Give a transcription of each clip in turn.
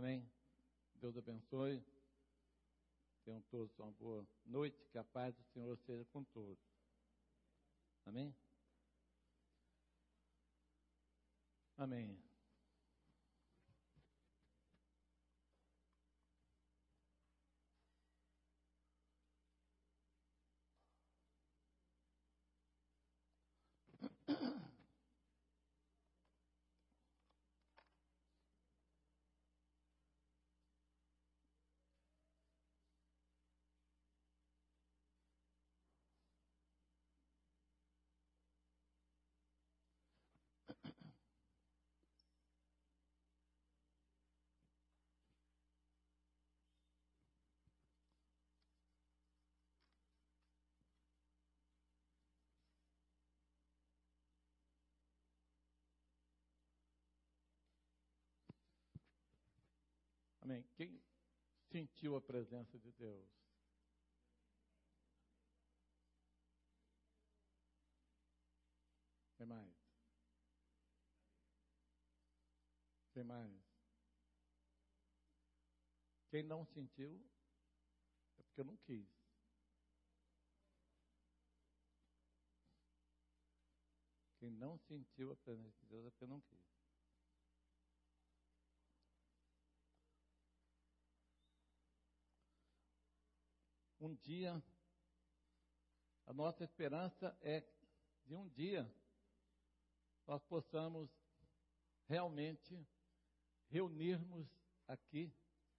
Amém? Deus abençoe. Tenham todos uma boa noite. Que a paz do Senhor seja com todos. Amém? Amém. Amém. Quem sentiu a presença de Deus? Tem mais? Tem mais? Quem não sentiu, é porque eu não quis. Quem não sentiu a presença de Deus é porque eu não quis. Um dia, a nossa esperança é de um dia nós possamos realmente reunirmos aqui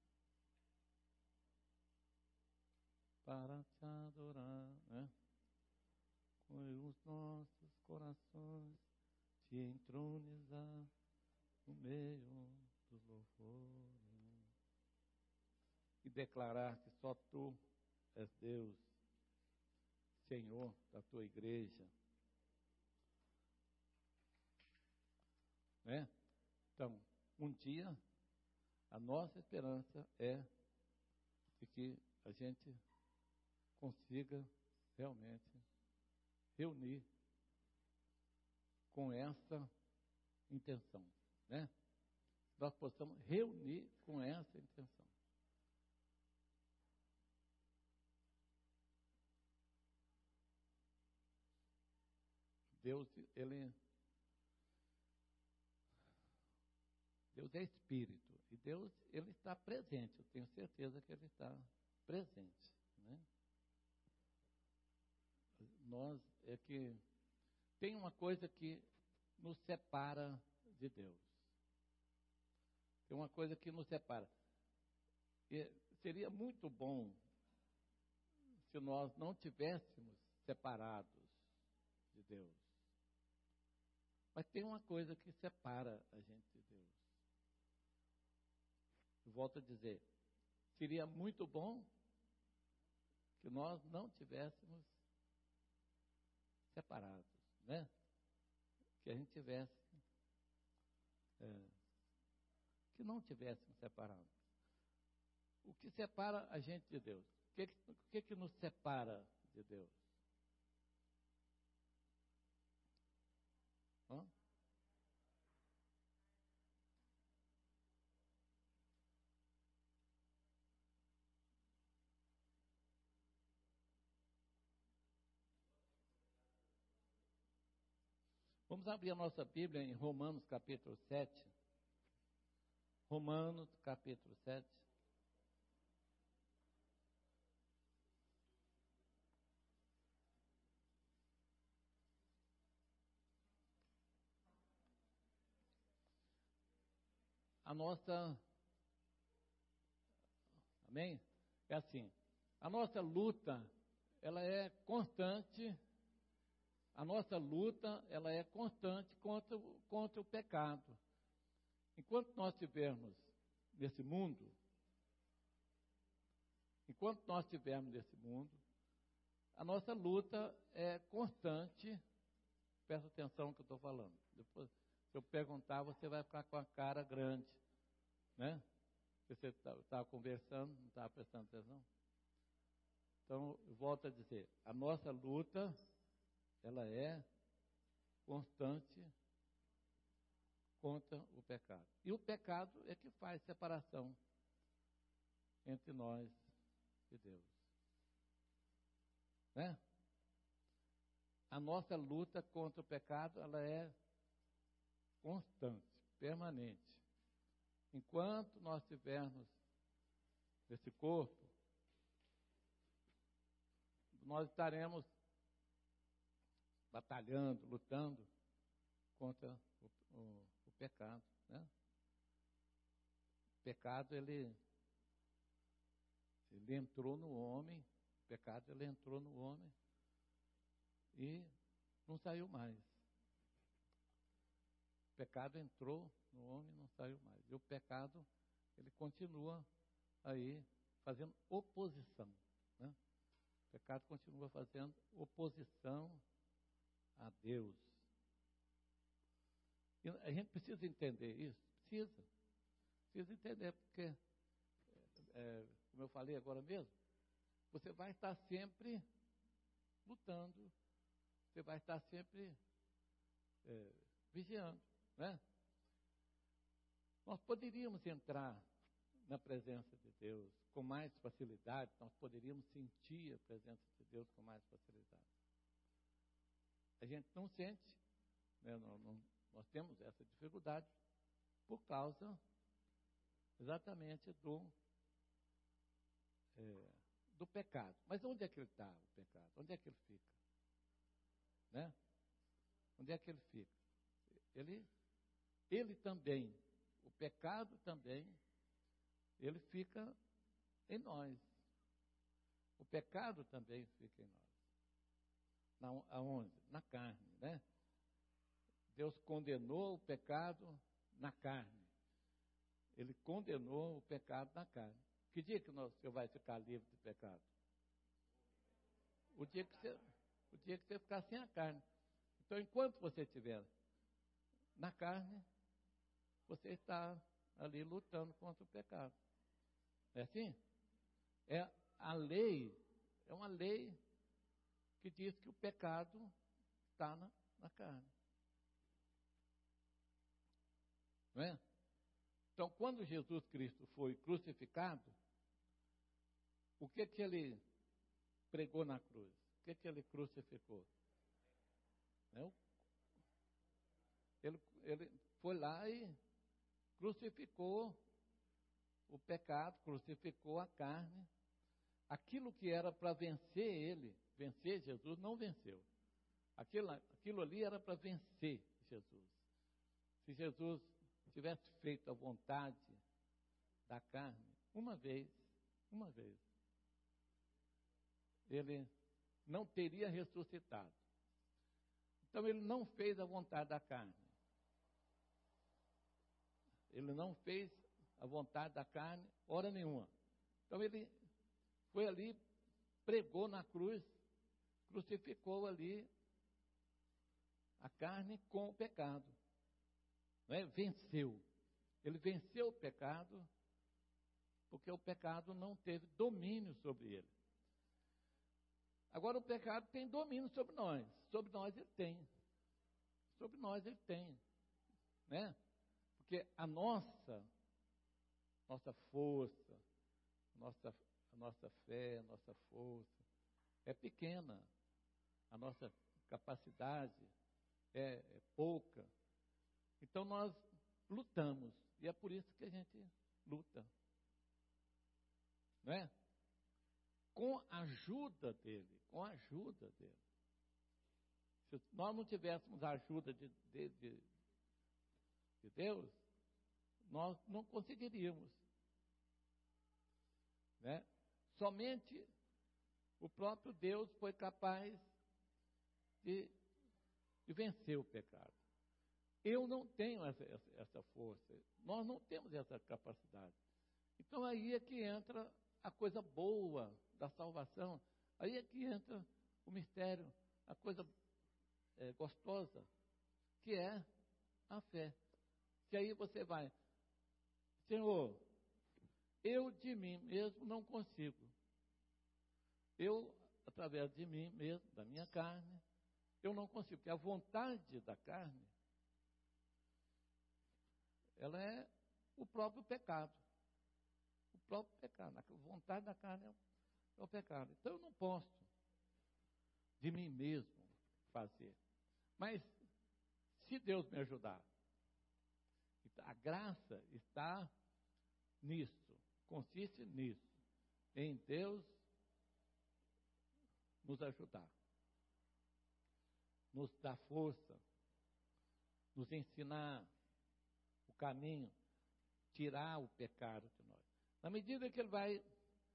para te adorar, né? Com os nossos corações te entronizar no meio dos louvores e declarar que só tu és Deus, Senhor da tua igreja, né? Então, um dia a nossa esperança é de que a gente consiga realmente reunir com essa intenção, né? Nós possamos reunir com essa intenção. Deus é Espírito, e Deus, Ele está presente, eu tenho certeza que Ele está presente, né? Nós, é que tem uma coisa que nos separa de Deus, tem uma coisa que nos separa, e seria muito bom se nós não tivéssemos separados de Deus, mas tem uma coisa que separa a gente de Deus. Eu volto a dizer, seria muito bom que nós não tivéssemos separados, né? Que a gente tivesse, que não tivéssemos separados. O que separa a gente de Deus? O que nos separa de Deus? Hã? Vamos abrir a nossa Bíblia em Romanos capítulo 7. Romanos capítulo 7. A nossa, amém? É assim, a nossa luta, ela é constante. A nossa luta, ela é constante contra o pecado. Enquanto nós estivermos nesse mundo, a nossa luta é constante. Presta atenção no que eu estou falando. Depois, se eu perguntar, você vai ficar com a cara grande, né? Você estava conversando, não estava prestando atenção. Então, eu volto a dizer, a nossa luta, ela é constante contra o pecado. E o pecado é que faz separação entre nós e Deus. Né? A nossa luta contra o pecado, ela é constante, permanente. Enquanto nós tivermos esse corpo, nós estaremos batalhando, lutando contra o pecado. Né? O pecado, ele entrou no homem, o pecado, ele entrou no homem e não saiu mais. O pecado entrou no homem e não saiu mais. E o pecado, ele continua aí fazendo oposição. Né? O pecado continua fazendo oposição a Deus. E a gente precisa entender isso? Precisa entender, porque, como eu falei agora mesmo, você vai estar sempre lutando, você vai estar sempre vigiando. Né? Nós poderíamos entrar na presença de Deus com mais facilidade, nós poderíamos sentir a presença de Deus com mais facilidade. A gente não sente, né? Nós temos essa dificuldade por causa exatamente do pecado. Mas onde é que ele está, o pecado? Onde é que ele fica? Né? Onde é que ele fica? Ele também, o pecado também, ele fica em nós. O pecado também fica em nós. Aonde? Na carne, né? Deus condenou o pecado na carne. Ele condenou o pecado na carne. Que dia que você vai ficar livre do pecado? O dia que você ficar sem a carne. Então, enquanto você estiver na carne, você está ali lutando contra o pecado. É assim? A lei, é uma lei que diz que o pecado está na carne. Não é? Então, quando Jesus Cristo foi crucificado, o que ele pregou na cruz? O que ele crucificou? Ele foi lá e crucificou o pecado, crucificou a carne. Aquilo que era para vencer Jesus, não venceu. Aquilo ali era para vencer Jesus. Se Jesus tivesse feito a vontade da carne, uma vez, ele não teria ressuscitado. Então, ele não fez a vontade da carne. Ele não fez a vontade da carne, hora nenhuma. Então, ele foi ali, pregou na cruz, crucificou ali a carne com o pecado. Não é? Venceu. Ele venceu o pecado, porque o pecado não teve domínio sobre ele. Agora o pecado tem domínio sobre nós. Sobre nós ele tem. Sobre nós ele tem. Né? Porque a nossa força, a nossa fé, a nossa força é pequena. A nossa capacidade é pouca. Então nós lutamos. E é por isso que a gente luta. Não é? Com a ajuda dele. Se nós não tivéssemos a ajuda de Deus, nós não conseguiríamos. Né? Somente o próprio Deus foi capaz de vencer o pecado. Eu não tenho essa força, nós não temos essa capacidade. Então aí é que entra a coisa boa da salvação, aí é que entra o mistério, a coisa gostosa, que é a fé. Que aí você vai, Senhor, eu de mim mesmo não consigo. Eu, através de mim mesmo, da minha carne, eu não consigo, porque a vontade da carne ela é o próprio pecado. O próprio pecado. A vontade da carne é o pecado. Então eu não posso de mim mesmo fazer. Mas se Deus me ajudar, a graça está nisso, consiste nisso, em Deus nos ajudar, nos dar força, nos ensinar o caminho, tirar o pecado de nós. Na medida que Ele vai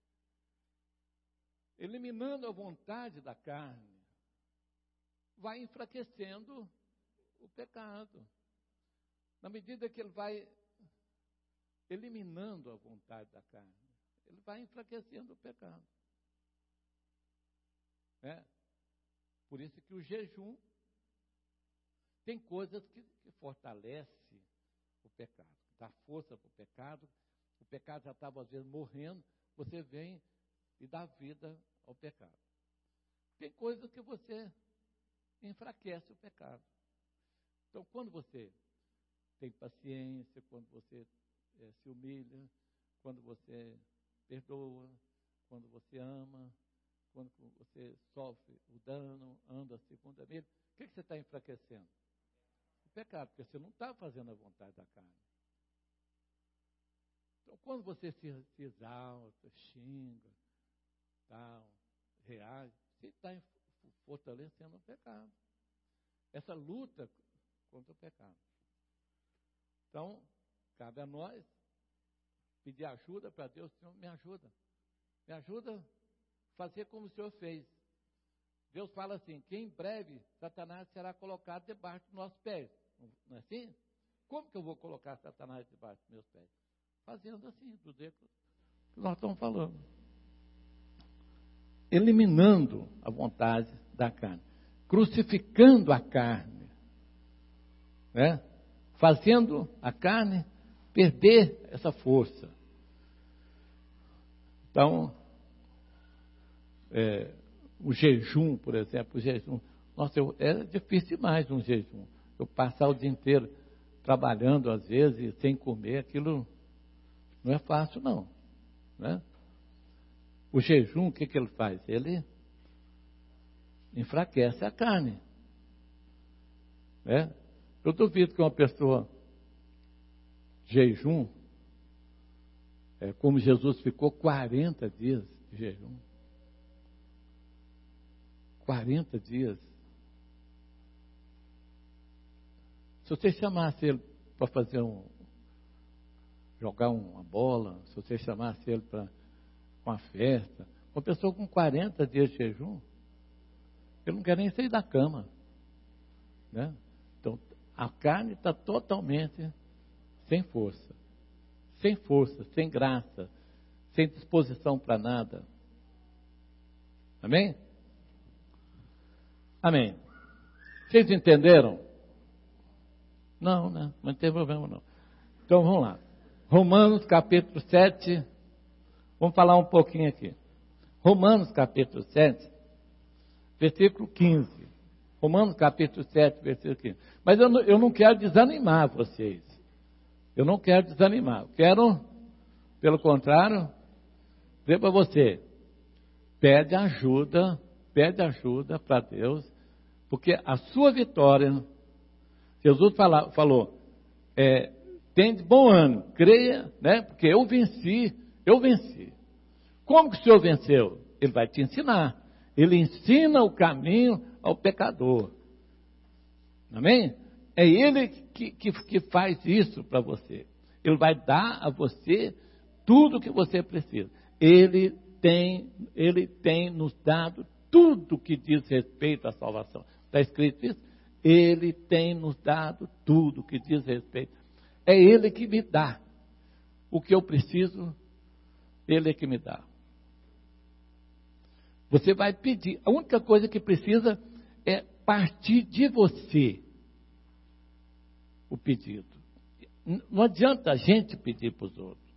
eliminando a vontade da carne, vai enfraquecendo o pecado. Na medida que Ele vai eliminando a vontade da carne, Ele vai enfraquecendo o pecado. Por isso que o jejum tem coisas que fortalecem o pecado, dá força para o pecado já estava às vezes morrendo, você vem e dá vida ao pecado. Tem coisas que você enfraquece o pecado. Então, quando você tem paciência, quando você se humilha, quando você perdoa, quando você ama, quando você sofre o dano, anda segundo a milha, o que você está enfraquecendo? O pecado, porque você não está fazendo a vontade da carne. Então, quando você se exalta, xinga, tal, reage, você está fortalecendo o pecado. Essa luta contra o pecado. Então, cabe a nós pedir ajuda para Deus. Senhor, me ajuda a fazer como o Senhor fez. Deus fala assim, que em breve Satanás será colocado debaixo dos nossos pés. Não é assim? Como que eu vou colocar Satanás debaixo dos meus pés? Fazendo assim, do jeito que nós estamos falando. Eliminando a vontade da carne. Crucificando a carne. Fazendo a carne perder essa força. Então, o jejum, por exemplo, nossa, é difícil demais um jejum. Eu passar o dia inteiro trabalhando, às vezes, sem comer, aquilo não é fácil, não. O jejum, o que ele faz? Ele enfraquece a carne. Eu duvido que uma pessoa jejum, como Jesus ficou 40 dias de jejum. 40 dias. Se você chamasse ele para fazer jogar uma bola, se você chamasse ele para uma festa, uma pessoa com 40 dias de jejum, ele não quer nem sair da cama. Então, a carne está totalmente sem força, sem graça, sem disposição para nada. Amém? Amém. Vocês entenderam? Não, não tem problema não. Então vamos lá. Romanos capítulo 7, vamos falar um pouquinho aqui. Romanos capítulo 7, versículo 15. Romanos capítulo 7, versículo 15. Mas eu não quero desanimar vocês. Eu não quero desanimar. Eu quero, pelo contrário, dizer para você, pede ajuda para Deus, porque a sua vitória, Jesus falou, tem de bom ânimo, creia, porque eu venci. Como que o Senhor venceu? Ele vai te ensinar. Ele ensina o caminho ao pecador. Amém? É Ele que faz isso para você. Ele vai dar a você tudo o que você precisa. Ele tem nos dado tudo que diz respeito à salvação. Está escrito isso? Ele tem nos dado tudo que diz respeito. É Ele que me dá. O que eu preciso, Ele é que me dá. Você vai pedir. A única coisa que precisa é partir de você o pedido. Não adianta a gente pedir para os outros.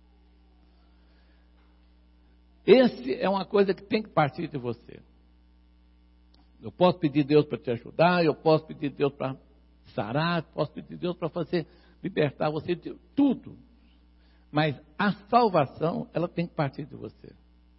Esse é uma coisa que tem que partir de você. Eu posso pedir a Deus para te ajudar, eu posso pedir a Deus para sarar, posso pedir a Deus para fazer libertar você de tudo. Mas a salvação, ela tem que partir de você.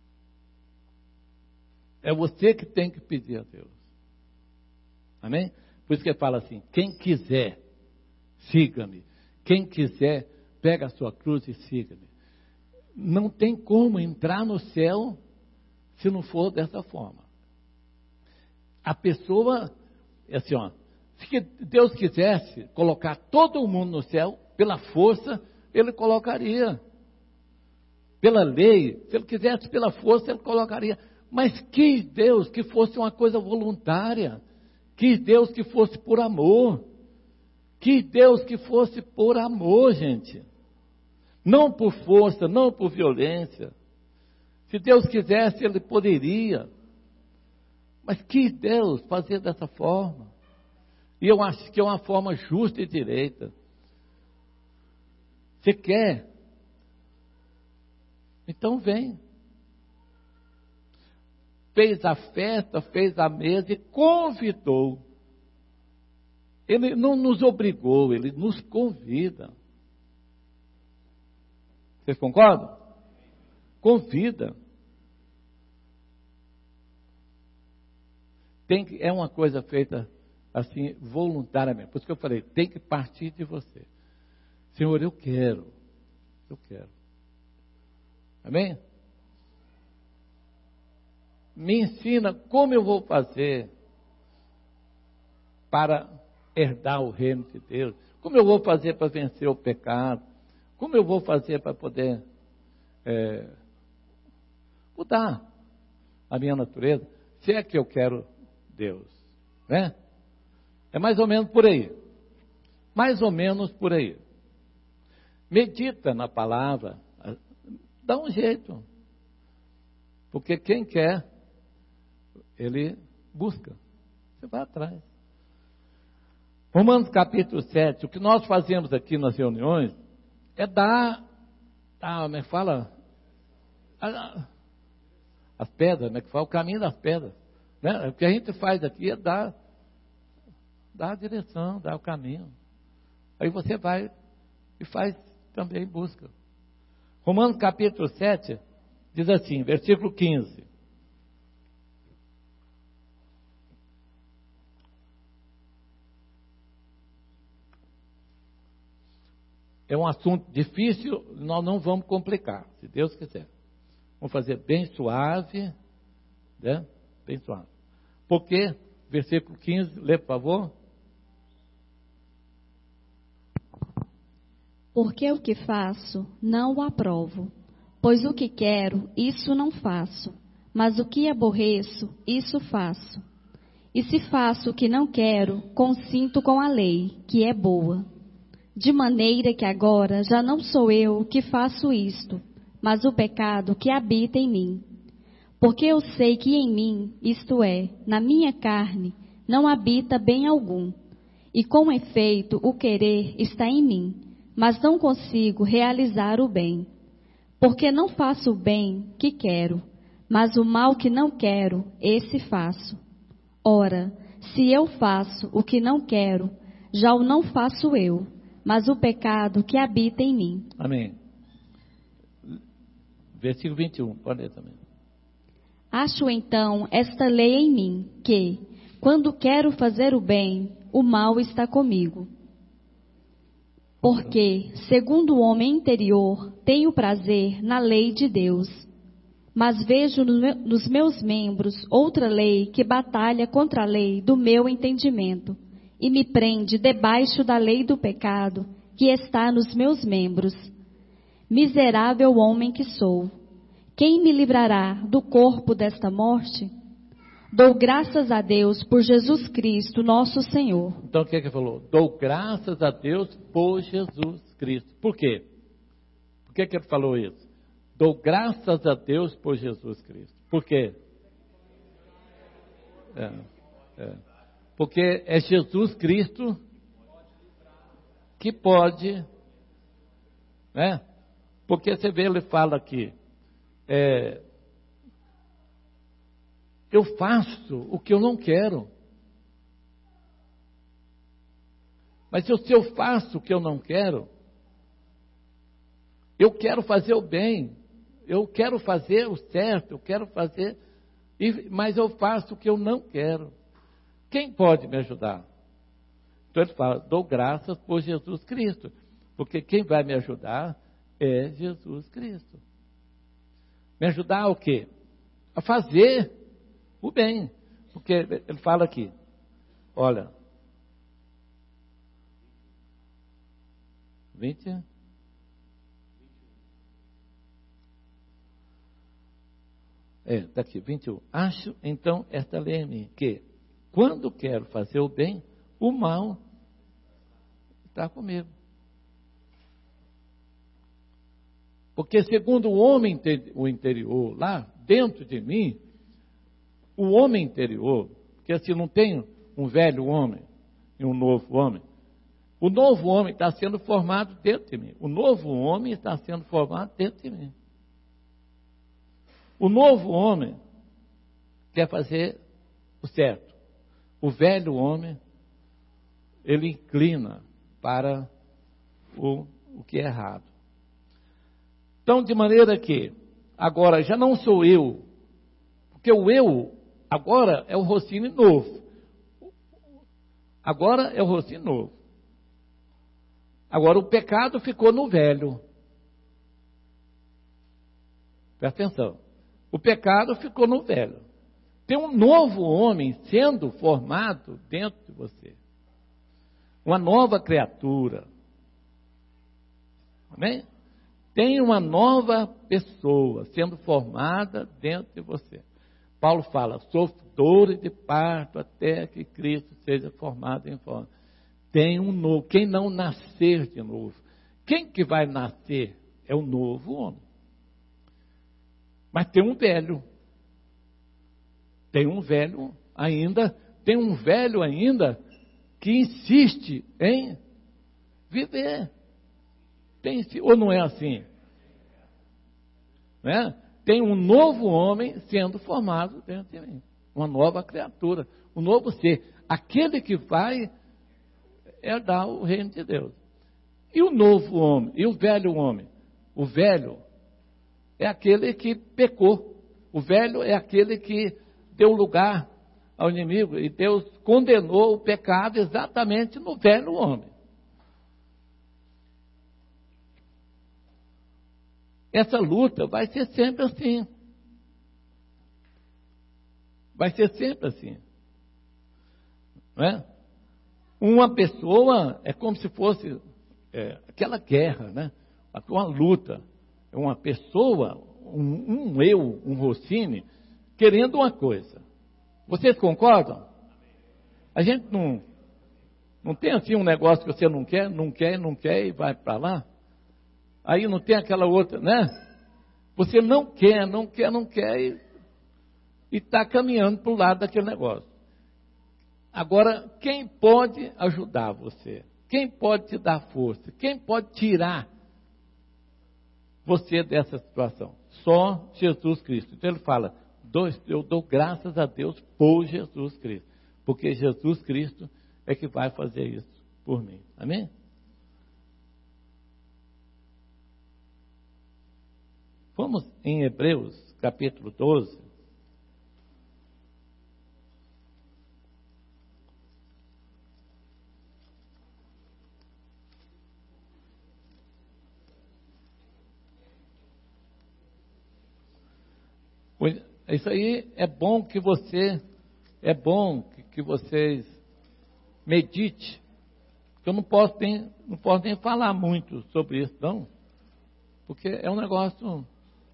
É você que tem que pedir a Deus. Amém? Por isso que ele fala assim, quem quiser, siga-me. Quem quiser, pega a sua cruz e siga-me. Não tem como entrar no céu se não for dessa forma. A pessoa, assim, ó, se Deus quisesse colocar todo mundo no céu, pela força, Ele colocaria. Pela lei, se Ele quisesse pela força, Ele colocaria. Mas quis Deus que fosse uma coisa voluntária. Quis Deus que fosse por amor. Quis Deus que fosse por amor, gente. Não por força, não por violência. Se Deus quisesse, Ele poderia. Mas quis Deus fazer dessa forma. E eu acho que é uma forma justa e direita. Você quer? Então vem. Fez a festa, fez a mesa e convidou. Ele não nos obrigou, Ele nos convida. Vocês concordam? Convida. É uma coisa feita assim, voluntariamente. Por isso que eu falei, tem que partir de você. Senhor, eu quero. Amém? Me ensina como eu vou fazer para herdar o reino de Deus. Como eu vou fazer para vencer o pecado. Como eu vou fazer para poder mudar a minha natureza. Se é que eu quero Deus, né? É mais ou menos por aí. Mais ou menos por aí. Medita na palavra. Dá um jeito. Porque quem quer, ele busca. Você vai atrás. Romanos capítulo 7. O que nós fazemos aqui nas reuniões é dar, como é que fala? As pedras, como é que fala? O caminho das pedras. Né? O que a gente faz aqui é dar a direção, dar o caminho. Aí você vai e faz também, busca. Romanos capítulo 7 diz assim, versículo 15. É um assunto difícil, nós não vamos complicar, se Deus quiser. Vamos fazer bem suave, né? Bem suave. Porque, versículo 15, lê por favor. Porque o que faço, não o aprovo. Pois o que quero, isso não faço. Mas o que aborreço, isso faço. E se faço o que não quero, consinto com a lei, que é boa. De maneira que agora já não sou eu que faço isto, mas o pecado que habita em mim. Porque eu sei que em mim, isto é, na minha carne, não habita bem algum. E com efeito, o querer está em mim, mas não consigo realizar o bem. Porque não faço o bem que quero, mas o mal que não quero, esse faço. Ora, se eu faço o que não quero, já o não faço eu, mas o pecado que habita em mim. Amém. Versículo 21, pode ler também. Acho então esta lei em mim, que, quando quero fazer o bem, o mal está comigo. Porque, segundo o homem interior, tenho prazer na lei de Deus. Mas vejo nos meus membros outra lei que batalha contra a lei do meu entendimento e me prende debaixo da lei do pecado que está nos meus membros. Miserável homem que sou! Quem me livrará do corpo desta morte? Dou graças a Deus por Jesus Cristo, nosso Senhor. Então o que ele falou? Dou graças a Deus por Jesus Cristo. Por quê? Por que ele falou isso? Dou graças a Deus por Jesus Cristo. Por quê? Porque é Jesus Cristo que pode, né? Porque você vê, ele fala aqui, eu faço o que eu não quero. Mas se eu faço o que eu não quero, eu quero fazer o bem, eu quero fazer o certo, eu quero fazer, mas eu faço o que eu não quero. Quem pode me ajudar? Então ele fala, dou graças por Jesus Cristo, porque quem vai me ajudar é Jesus Cristo. Me ajudar o quê? A fazer o bem. Porque ele fala aqui, olha, 20... daqui, 21. Acho, então, esta lei em mim, que quando quero fazer o bem, o mal está comigo. Porque segundo o homem, o interior, lá dentro de mim, o homem interior, porque assim não tem um velho homem e um novo homem. O novo homem está sendo formado dentro de mim. O novo homem está sendo formado dentro de mim. O novo homem quer fazer o certo. O velho homem, ele inclina para o que é errado. Então, de maneira que, agora já não sou eu, porque o eu, agora é o Rossini novo. Agora é o Rossini novo. Agora o pecado ficou no velho. Presta atenção. O pecado ficou no velho. Tem um novo homem sendo formado dentro de você. Uma nova criatura. Amém? Tem uma nova pessoa sendo formada dentro de você. Paulo fala, sofro dores de parto até que Cristo seja formado em forma. Tem um novo. Quem não nascer de novo? Quem que vai nascer? É o novo homem. Mas tem um velho. Tem um velho ainda que insiste em viver. Ou não é assim? Né? Tem um novo homem sendo formado dentro de mim. Uma nova criatura, um novo ser. Aquele que vai herdar o reino de Deus. E o novo homem? E o velho homem? O velho é aquele que pecou. O velho é aquele que deu lugar ao inimigo. E Deus condenou o pecado exatamente no velho homem. Essa luta vai ser sempre assim. Vai ser sempre assim. Não é? Uma pessoa é como se fosse aquela guerra, né? Uma luta. É uma pessoa, um Rossini, querendo uma coisa. Vocês concordam? A gente não tem assim um negócio que você não quer e vai para lá. Aí não tem aquela outra, né? Você não quer e está caminhando para o lado daquele negócio. Agora, quem pode ajudar você? Quem pode te dar força? Quem pode tirar você dessa situação? Só Jesus Cristo. Então ele fala, eu dou graças a Deus por Jesus Cristo. Porque Jesus Cristo é que vai fazer isso por mim. Amém? Vamos em Hebreus, capítulo 12. Isso aí é bom que vocês medite. Eu não posso nem falar muito sobre isso, não, porque é um negócio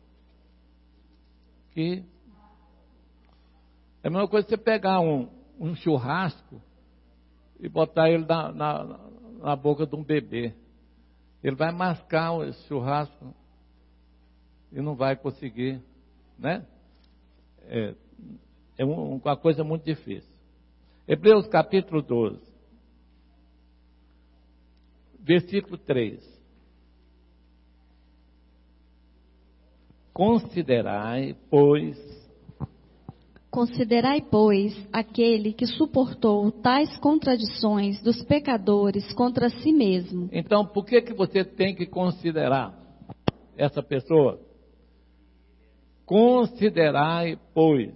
que é a mesma coisa que você pegar um churrasco e botar ele na boca de um bebê. Ele vai mascar esse churrasco e não vai conseguir, né? É uma coisa muito difícil. Hebreus capítulo 12, versículo 3. Considerai, pois, Considerai, pois, aquele que suportou tais contradições dos pecadores contra si mesmo. Então, por que você tem que considerar essa pessoa? Considerai, pois,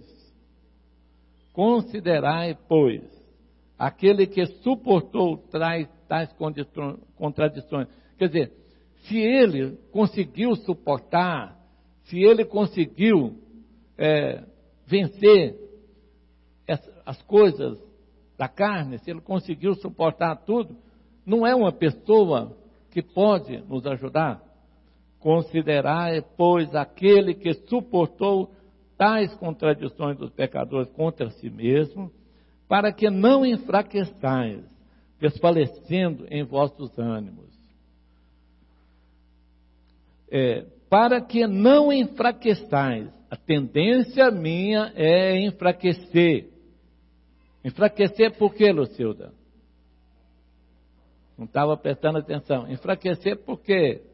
aquele que suportou tais contradições. Quer dizer, se ele conseguiu suportar, se ele conseguiu vencer as coisas da carne, se ele conseguiu suportar tudo, não é uma pessoa que pode nos ajudar? Considerai, pois, aquele que suportou tais contradições dos pecadores contra si mesmo, para que não enfraqueçais, desfalecendo em vossos ânimos. Para que não enfraqueçais. A tendência minha é enfraquecer. Enfraquecer por quê, Lucilda? Não estava prestando atenção. Enfraquecer por quê?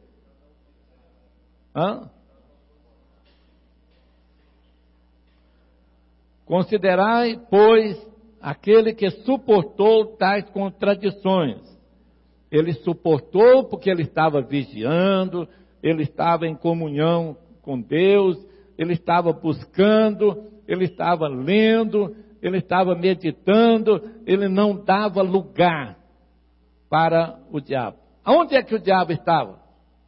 Considerai, pois, aquele que suportou tais contradições. Ele suportou porque ele estava vigiando, ele estava em comunhão com Deus, ele estava buscando, ele estava lendo, ele estava meditando, ele não dava lugar para o diabo. Aonde é que o diabo estava?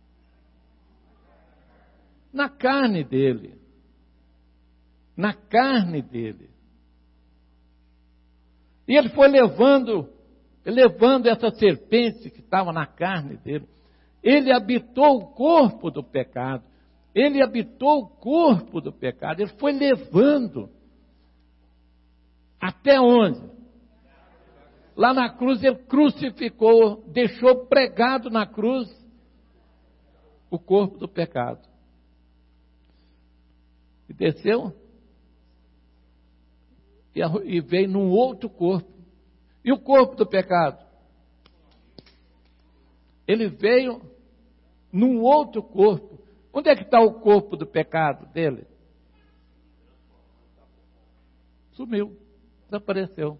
Na carne dele. Na carne dele. E ele foi levando essa serpente que estava na carne dele. Ele habitou o corpo do pecado. Ele habitou o corpo do pecado. Ele foi levando. Até onde? Lá na cruz ele crucificou, deixou pregado na cruz o corpo do pecado. E desceu e veio num outro corpo. E o corpo do pecado? Ele veio num outro corpo. Onde é que está o corpo do pecado dele? Sumiu, desapareceu.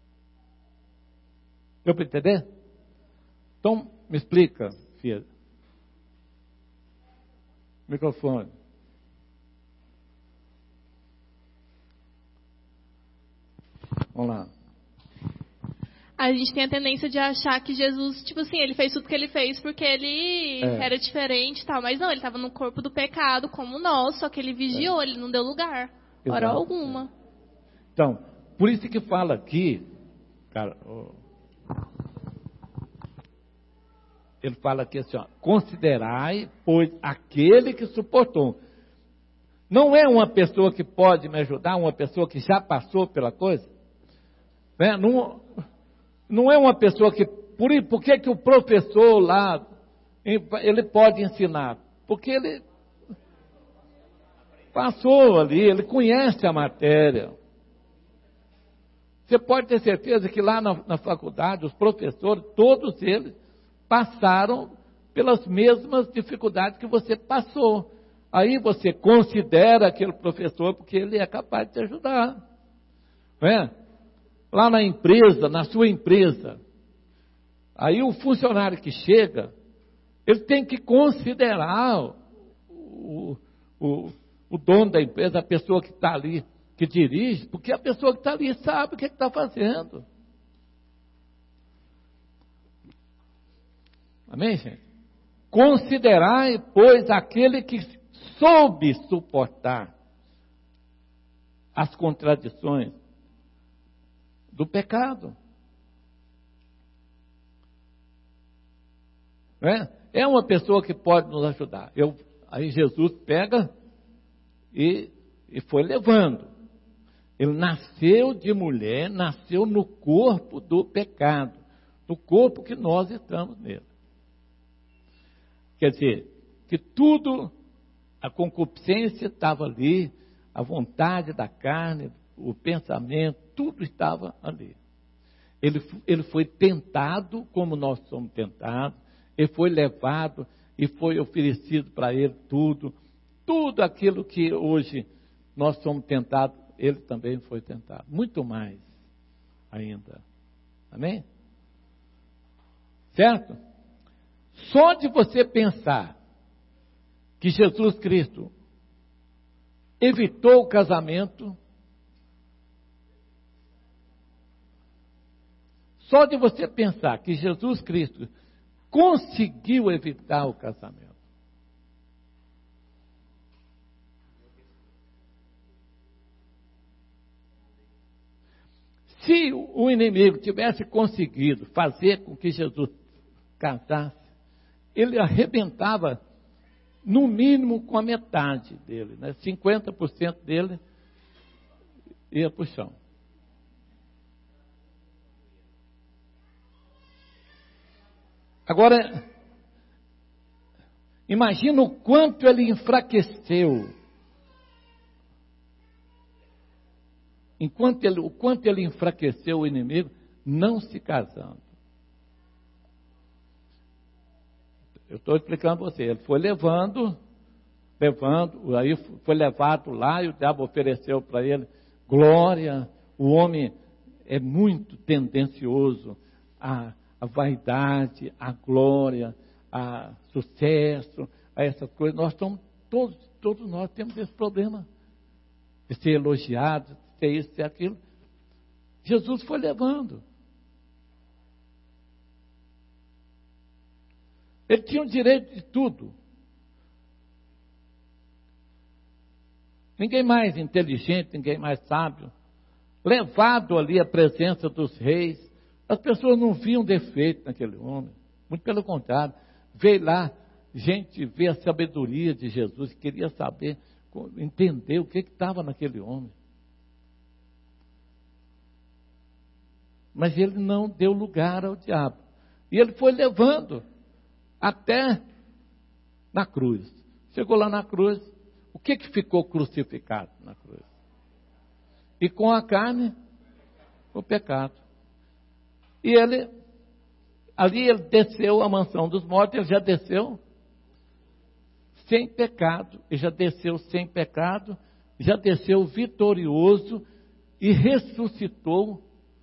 Deu para entender? Então, me explica, filha. Microfone. Vamos lá. A gente tem a tendência de achar que Jesus, tipo assim, ele fez tudo que ele fez porque ele era diferente e tal. Mas não, ele estava no corpo do pecado como nós, só que ele vigiou, ele não deu lugar, hora alguma. Então, por isso que fala aqui, cara, ele fala aqui assim, ó, considerai, pois, aquele que suportou. Não é uma pessoa que pode me ajudar, uma pessoa que já passou pela coisa? Né? Não é uma pessoa que... Por que o professor lá, ele pode ensinar? Porque ele passou ali, ele conhece a matéria. Você pode ter certeza que lá na faculdade, os professores, todos eles, passaram pelas mesmas dificuldades que você passou. Aí você considera aquele professor porque ele é capaz de te ajudar. Não é? Lá na empresa, na sua empresa, aí o funcionário que chega, ele tem que considerar o dono da empresa, a pessoa que está ali, que dirige, porque a pessoa que está ali sabe o que está fazendo. Amém, gente? Considerai, pois, aquele que soube suportar as contradições do pecado. É uma pessoa que pode nos ajudar. Aí Jesus pega e foi levando. Ele nasceu de mulher, nasceu no corpo do pecado, no corpo que nós estamos nele. Quer dizer, que tudo, a concupiscência estava ali, a vontade da carne, o pensamento, tudo estava ali. Ele foi tentado como nós somos tentados, ele foi levado e foi oferecido para ele tudo aquilo que hoje nós somos tentados, ele também foi tentado. Muito mais ainda. Amém? Certo? Só de você pensar que Jesus Cristo evitou o casamento, só de você pensar que Jesus Cristo conseguiu evitar o casamento, se o inimigo tivesse conseguido fazer com que Jesus casasse, ele arrebentava no mínimo com a metade dele, né? 50% dele ia para o chão. Agora, imagina o quanto ele enfraqueceu, o quanto ele enfraqueceu o inimigo não se casando. Eu estou explicando para você, ele foi levando, aí foi levado lá e o diabo ofereceu para ele glória. O homem é muito tendencioso a vaidade, a glória, a sucesso, a essas coisas. Nós estamos, todos nós temos esse problema, de ser elogiado, de ser isso, de ser aquilo. Jesus foi levando. Ele tinha o direito de tudo. Ninguém mais inteligente, ninguém mais sábio, levado ali à presença dos reis. As pessoas não viam defeito naquele homem, muito pelo contrário, veio lá gente ver a sabedoria de Jesus, queria saber, entender o que estava naquele homem. Mas ele não deu lugar ao diabo, e ele foi levando até na cruz. Chegou lá na cruz, o que ficou crucificado na cruz? E com a carne, o pecado. E ali ele desceu à mansão dos mortos, ele já desceu sem pecado, e já desceu sem pecado, já desceu vitorioso e ressuscitou.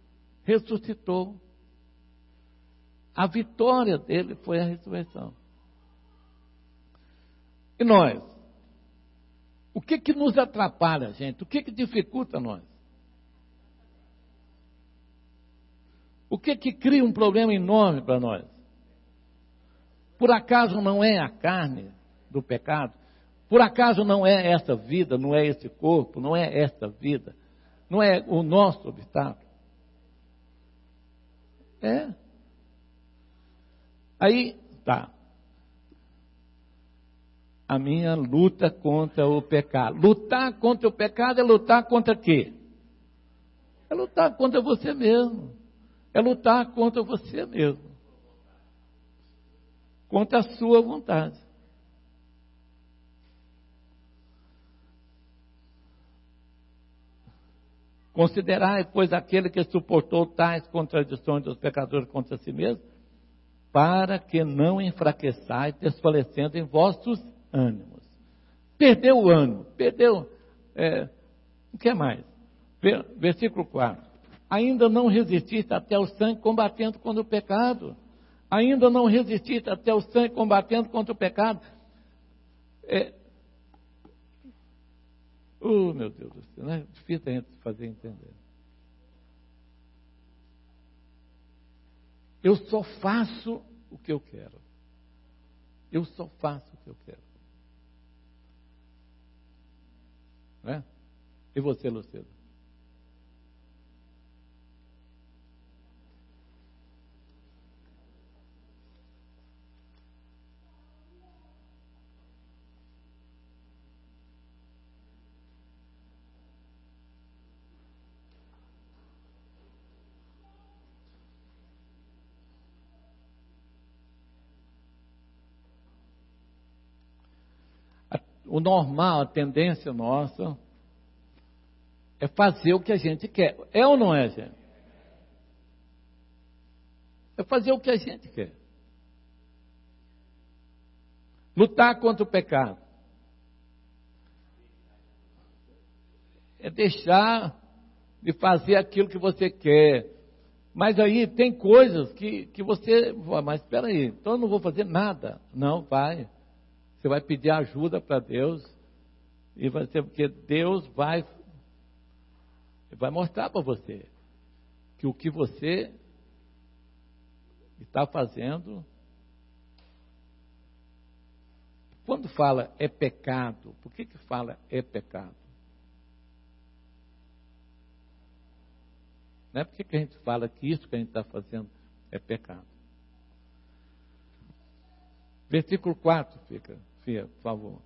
A vitória dele foi a ressurreição. E nós? O que nos atrapalha, gente? O que dificulta nós? O que cria um problema enorme para nós? Por acaso não é a carne do pecado? Por acaso não é essa vida, não é esse corpo, não é esta vida? Não é o nosso obstáculo? É. Aí, tá. A minha luta contra o pecado. Lutar contra o pecado é lutar contra quê? É lutar contra você mesmo. É lutar contra você mesmo. Contra a sua vontade. Considerai, pois, aquele que suportou tais contradições dos pecadores contra si mesmo, para que não enfraqueçais, desfalecendo em vossos ânimos. Perdeu o ânimo, o que mais? Versículo 4. Ainda não resististe até o sangue combatendo contra o pecado. Ainda não resististe até o sangue combatendo contra o pecado. Meu Deus do céu, não é difícil a gente fazer entender. Eu só faço o que eu quero. Eu só faço o que eu quero. Não é? E você, Luciano? O normal, a tendência nossa é fazer o que a gente quer. É ou não é, gente? É fazer o que a gente quer. Lutar contra o pecado. é deixar de fazer aquilo que você quer. Mas aí tem coisas que você... Mas espera aí, então eu não vou fazer nada. Não, vai. Você vai pedir ajuda para Deus. E vai ser porque Deus vai mostrar para você que o que você está fazendo... Quando fala é pecado, por que fala é pecado? Não é porque que a gente fala que isso que a gente está fazendo é pecado. Versículo 4, Fia, por favor.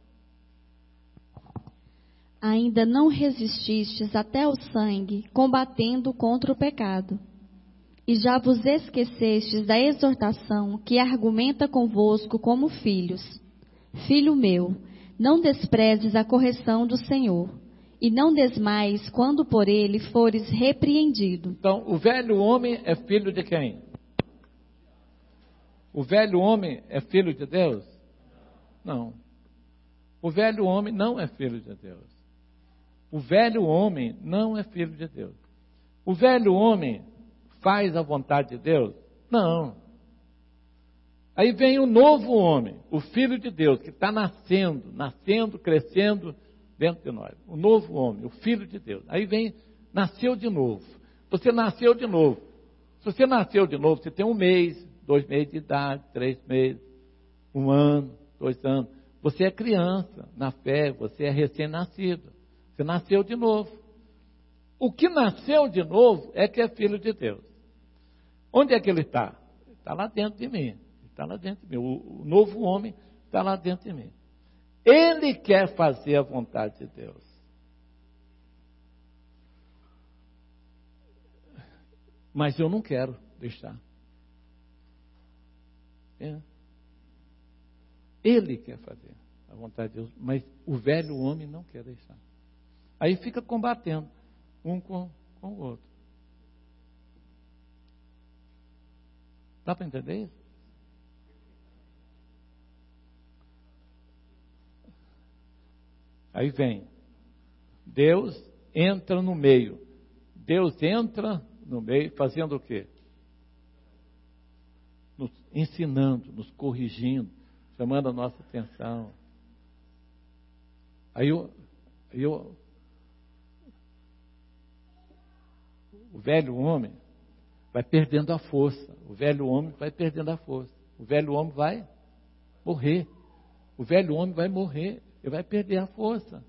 Ainda não resististes até o sangue, combatendo contra o pecado. E já vos esquecestes da exortação que argumenta convosco como filhos. Filho meu, não desprezes a correção do Senhor, e não desmaies quando por ele fores repreendido. Então, o velho homem é filho de quem? O velho homem é filho de Deus? Não. O velho homem não é filho de Deus. O velho homem não é filho de Deus. O velho homem faz a vontade de Deus? Não. Aí vem o novo homem, o Filho de Deus, que está nascendo, crescendo dentro de nós. O novo homem, o Filho de Deus. Aí vem, nasceu de novo. Você nasceu de novo. Se você nasceu de novo, você tem 1 mês, 2 meses de idade, 3 meses, 1 ano, 2 anos. Você é criança na fé, você é recém-nascido. Você nasceu de novo. O que nasceu de novo é que é filho de Deus. Onde é que ele está? Ele está lá dentro de mim. Está lá dentro de mim. O novo homem está lá dentro de mim. Ele quer fazer a vontade de Deus. Mas eu não quero deixar. Ele quer fazer a vontade de Deus, mas o velho homem não quer deixar. Aí fica combatendo um com o outro. Dá para entender isso? Aí vem, Deus entra no meio. Deus entra no meio fazendo o quê? Nos ensinando, nos corrigindo, chamando a nossa atenção. Aí o velho homem vai perdendo a força. O velho homem vai perdendo a força. O velho homem vai morrer. O velho homem vai morrer. Ele vai perder a força.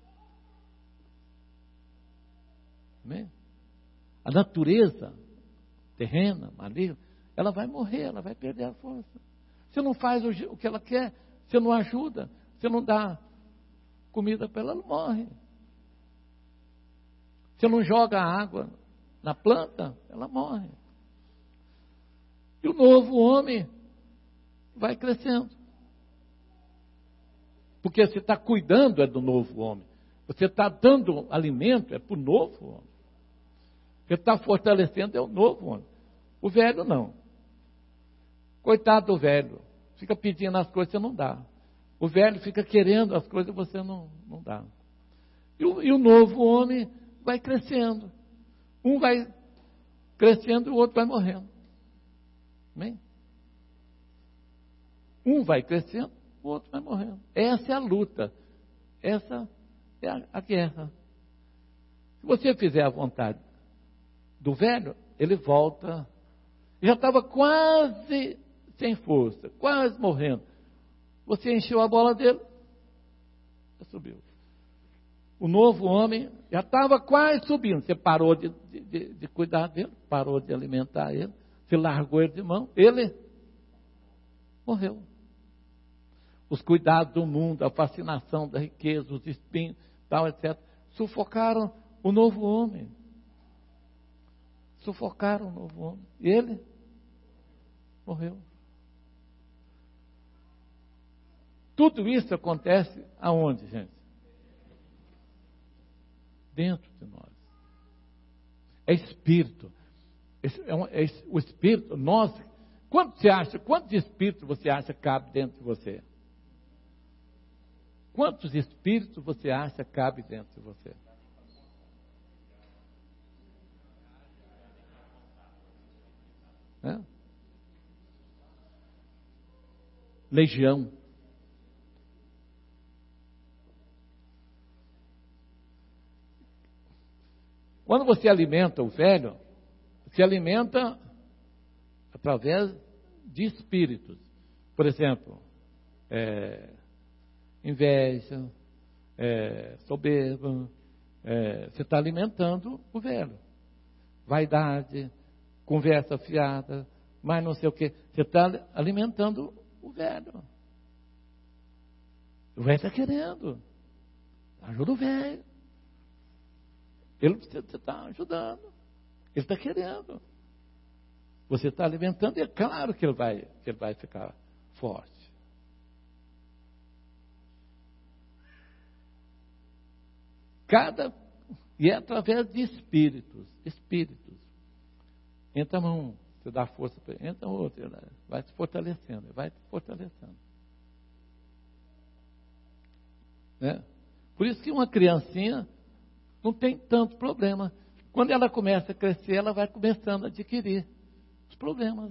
Amém? A natureza terrena, maligna, ela vai morrer, ela vai perder a força. Você não faz o que ela quer, você não ajuda, você não dá comida para ela, ela morre. Você não joga água na planta, ela morre. E o novo homem vai crescendo. Porque você está cuidando do novo homem. Você está dando alimento para o novo homem. Você está fortalecendo o novo homem. O velho não. Coitado do velho. Fica pedindo as coisas, você não dá. O velho fica querendo as coisas, você não dá. E o novo homem vai crescendo. Um vai crescendo e o outro vai morrendo. Amém? Um vai crescendo, o outro vai morrendo. Essa é a luta. Essa é a guerra. Se você fizer a vontade do velho, ele volta. Já estava quase sem força, quase morrendo. Você encheu a bola dele, já subiu. O novo homem já estava quase subindo. Você parou de cuidar dele, parou de alimentar ele, você largou ele de mão, ele morreu. Os cuidados do mundo, a fascinação da riqueza, os espinhos, tal, etc., sufocaram o novo homem. Sufocaram o novo homem. E ele morreu. Tudo isso acontece aonde, gente? Dentro de nós. É espírito. O espírito, nós. Quantos espíritos você acha que cabe dentro de você? Quantos espíritos você acha que cabe dentro de você? legião. Quando você alimenta o velho, se alimenta através de espíritos. Por exemplo, inveja, soberba, você está alimentando o velho. Vaidade, conversa fiada, mas não sei o que. Você está alimentando o velho. O velho está querendo. Ajuda o velho. Você está ajudando. Ele está querendo. Você está alimentando e é claro que ele vai ficar forte. E é através de espíritos. Entra um, você dá força para ele, entra outro, vai se fortalecendo, Né? Por isso que uma criancinha não tem tanto problema. Quando ela começa a crescer, ela vai começando a adquirir os problemas.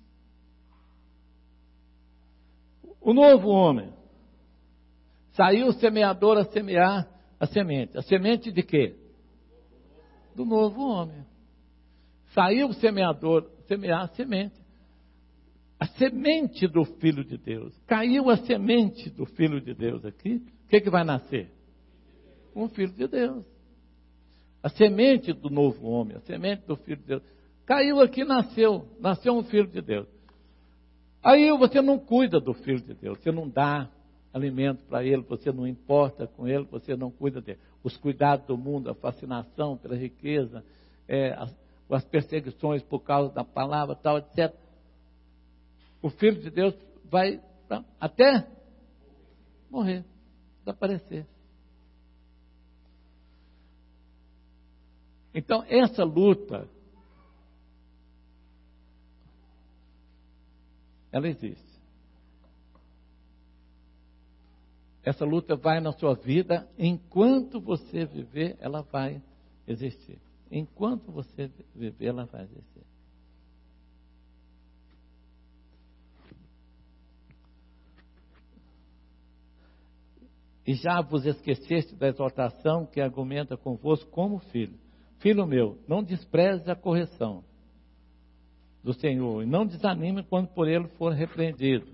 O novo homem. Saiu o semeador a semear a semente. A semente de quê? Do novo homem. Saiu o semeador semear a semente. A semente do Filho de Deus. Caiu a semente do Filho de Deus aqui. O que vai nascer? Um Filho de Deus. A semente do novo homem, a semente do Filho de Deus. Caiu aqui, nasceu um Filho de Deus. Aí você não cuida do Filho de Deus, você não dá alimento para ele, você não importa com ele, você não cuida dele. Os cuidados do mundo, a fascinação pela riqueza, as perseguições por causa da palavra, tal, etc. O Filho de Deus vai até morrer, desaparecer. Então, essa luta, ela existe. Essa luta vai na sua vida, enquanto você viver, ela vai existir. Enquanto você viver, ela vai existir. E já vos esqueceste da exortação que argumenta convosco como filho. Filho meu, não despreze a correção do Senhor e não desanime quando por ele for repreendido.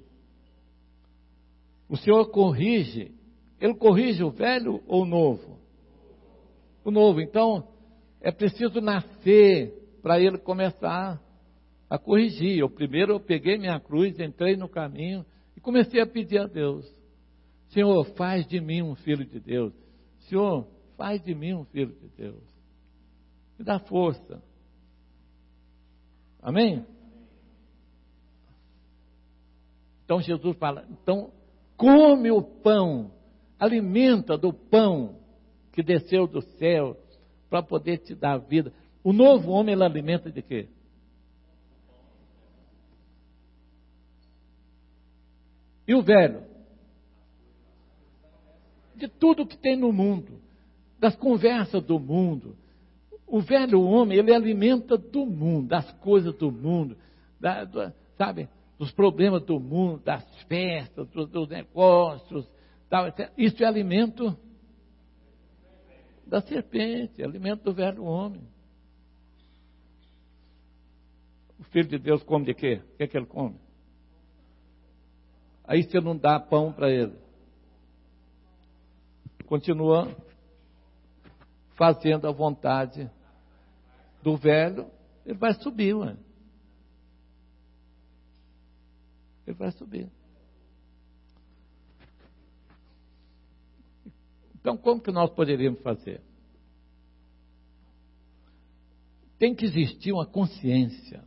O Senhor corrige, ele corrige o velho ou o novo? O novo. Então, é preciso nascer para ele começar a corrigir. Eu peguei minha cruz, entrei no caminho e comecei a pedir a Deus. Senhor, faz de mim um filho de Deus. Senhor, faz de mim um filho de Deus. Me dá força. Amém? Então Jesus fala, então come o pão, alimenta do pão que desceu do céu para poder te dar vida. O novo homem, ele alimenta de quê? E o velho? De tudo que tem no mundo, das conversas do mundo. O velho homem, ele alimenta do mundo, das coisas do mundo, sabe, dos problemas do mundo, das festas, dos negócios, tal, etc. Isso é alimento da serpente, alimento do velho homem. O Filho de Deus come de quê? O que ele come? Aí você não dá pão para ele. Continua fazendo a vontade do velho, ele vai subir, ué. Ele vai subir. Então, como que nós poderíamos fazer? Tem que existir uma consciência.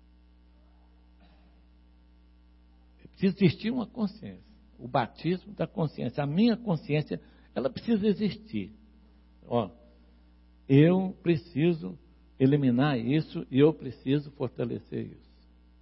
Precisa existir uma consciência. O batismo da consciência. A minha consciência, ela precisa existir. Ó, eu preciso eliminar isso e eu preciso fortalecer isso.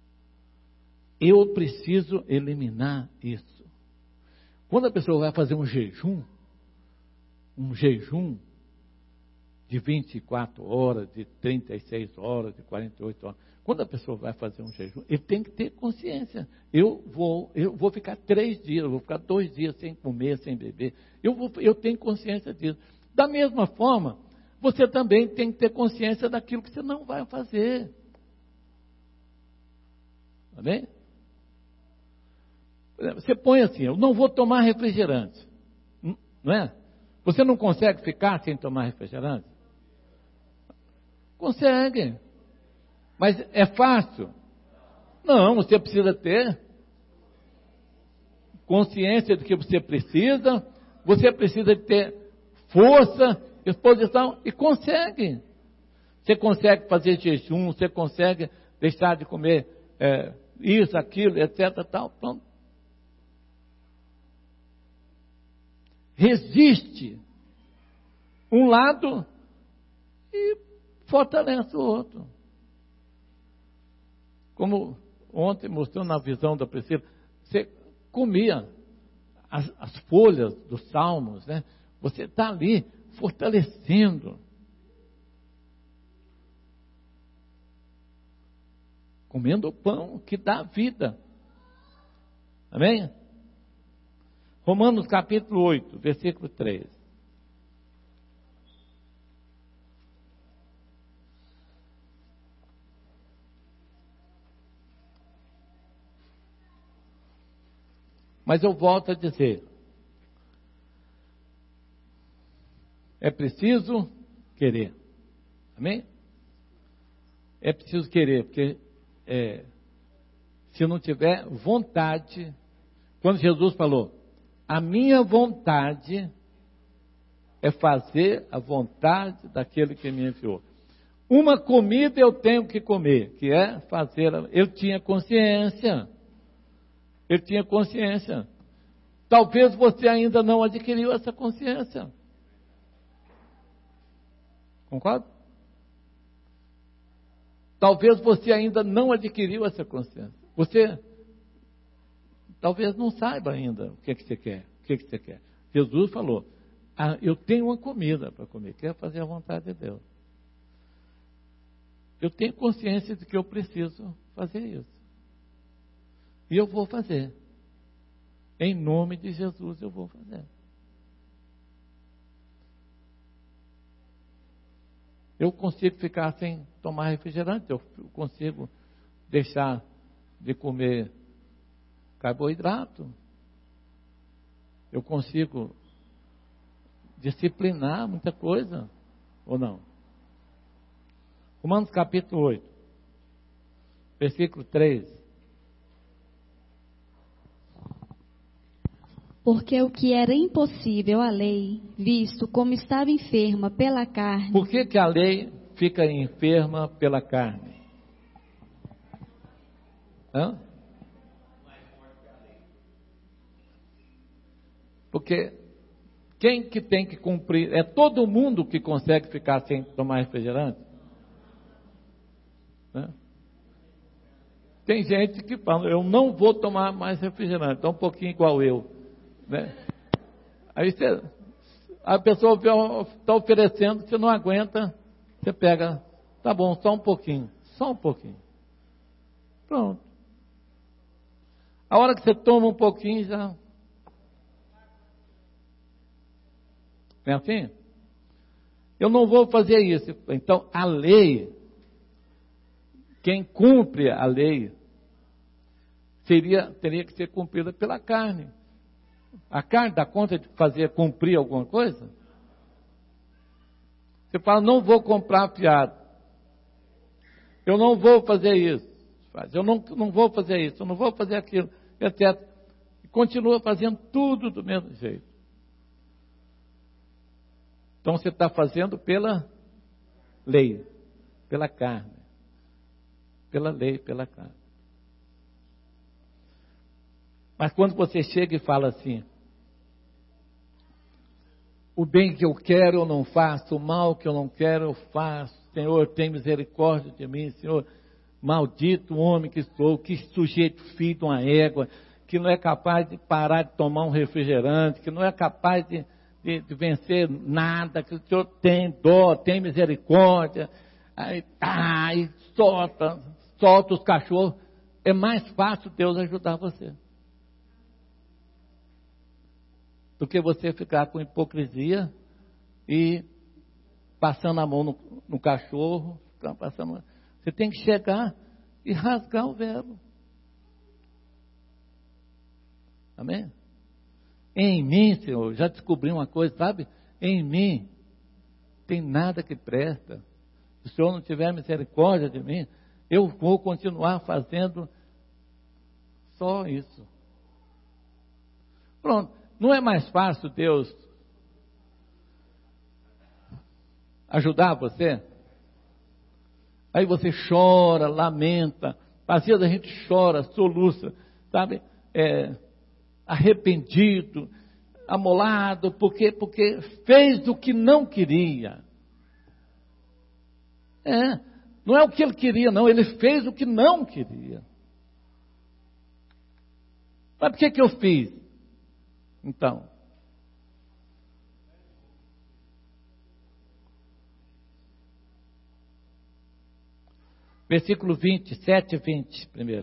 Eu preciso eliminar isso. Quando a pessoa vai fazer um jejum, de 24 horas, de 36 horas, de 48 horas. Quando a pessoa vai fazer um jejum, ele tem que ter consciência. Eu vou ficar 3 dias, eu vou ficar 2 dias sem comer, sem beber. Eu tenho consciência disso. Da mesma forma, você também tem que ter consciência daquilo que você não vai fazer. Tá bem? Você põe assim, eu não vou tomar refrigerante. Não é? Você não consegue ficar sem tomar refrigerante? Consegue. Mas é fácil? Não, você precisa ter consciência do que você precisa ter força, disposição, e consegue. Você consegue fazer jejum, você consegue deixar de comer isso, aquilo, etc. Tal, pronto. Resiste um lado e fortalece o outro. Como ontem mostrou na visão da Priscila, você comia as folhas dos salmos, né? Você está ali fortalecendo. Comendo o pão que dá vida. Amém? Romanos capítulo 8, versículo 3. Mas eu volto a dizer, é preciso querer. Amém? É preciso querer, porque se não tiver vontade, quando Jesus falou, a minha vontade é fazer a vontade daquele que me enviou. Uma comida eu tenho que comer, que é fazer, eu tinha consciência. Ele tinha consciência. Talvez você ainda não adquiriu essa consciência. Concorda? Talvez você ainda não adquiriu essa consciência. Você talvez não saiba ainda o que você quer. O que você quer. Jesus falou, eu tenho uma comida para comer, quero fazer a vontade de Deus. Eu tenho consciência de que eu preciso fazer isso. E eu vou fazer. Em nome de Jesus eu vou fazer. Eu consigo ficar sem tomar refrigerante. Eu consigo deixar de comer carboidrato. Eu consigo disciplinar muita coisa. Ou não? Romanos capítulo 8. Versículo 3. Porque o que era impossível à lei, visto como estava enferma pela carne... Por que a lei fica enferma pela carne? Porque quem que tem que cumprir? É todo mundo que consegue ficar sem tomar refrigerante? Tem gente que fala, eu não vou tomar mais refrigerante, está um pouquinho igual eu. Né? Aí a pessoa está oferecendo, você não aguenta, você pega, tá bom, só um pouquinho. Pronto. A hora que você toma um pouquinho, já... Não é assim? Eu não vou fazer isso. Então, a lei, quem cumpre a lei, teria que ser cumprida pela carne. A carne dá conta de cumprir alguma coisa? Você fala, não vou comprar fiado. Eu não vou fazer isso. Eu não vou fazer isso, eu não vou fazer aquilo, etc. E continua fazendo tudo do mesmo jeito. Então você está fazendo pela lei, pela carne. Pela lei, pela carne. Mas quando você chega e fala assim, o bem que eu quero eu não faço, o mal que eu não quero eu faço, Senhor, tem misericórdia de mim, Senhor, maldito homem que sou, que sujeito filho de uma égua, que não é capaz de parar de tomar um refrigerante, que não é capaz de vencer nada, que o Senhor tem dó, tem misericórdia, aí solta os cachorros. É mais fácil Deus ajudar você do que você ficar com hipocrisia e passando a mão no cachorro. Você tem que chegar e rasgar o véu. Amém? Em mim, Senhor, já descobri uma coisa, sabe? Em mim tem nada que presta. Se o Senhor não tiver misericórdia de mim, eu vou continuar fazendo só isso. Pronto. Não é mais fácil Deus ajudar você? Aí você chora, lamenta. Às vezes a gente chora, soluça, sabe? Arrependido, amolado, porque fez o que não queria. Não é o que ele queria, não. Ele fez o que não queria. Mas por que eu fiz? Então, versículo 27 e 20, primeiro.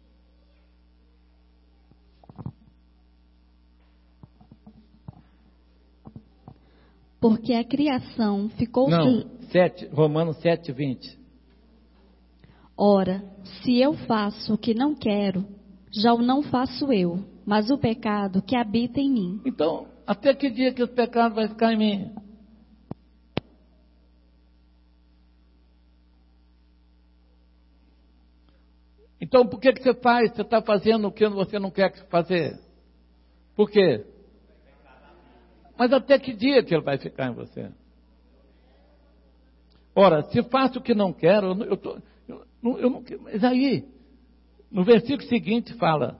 Porque a criação ficou... Não, Romanos 7, 20. Ora, se eu faço o que não quero, já o não faço eu, mas o pecado que habita em mim. Então, até que dia que o pecado vai ficar em mim? Então, por que você faz? Você está fazendo o que você não quer fazer? Por quê? Mas até que dia que ele vai ficar em você? Ora, se faço o que não quero, eu não quero. Mas aí, no versículo seguinte fala: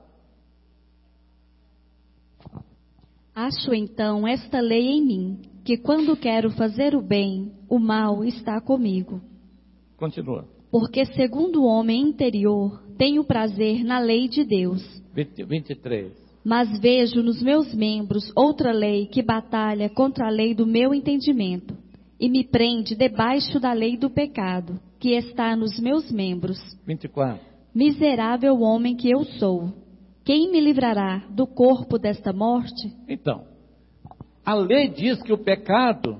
acho então esta lei em mim, que quando quero fazer o bem, o mal está comigo. Continua. Porque segundo o homem interior, tenho prazer na lei de Deus. 23. Mas vejo nos meus membros outra lei que batalha contra a lei do meu entendimento, e me prende debaixo da lei do pecado, que está nos meus membros. 24. Miserável homem que eu sou, quem me livrará do corpo desta morte? Então, a lei diz que o pecado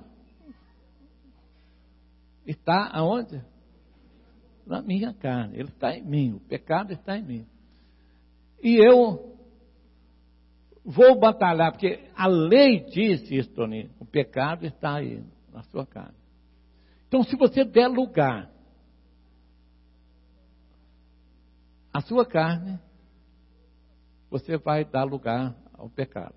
está aonde? Na minha carne. Ele está em mim. O pecado está em mim. E eu vou batalhar, porque a lei diz isso, Toninho. O pecado está aí, na sua carne. Então, se você der lugar à sua carne, você vai dar lugar ao pecado.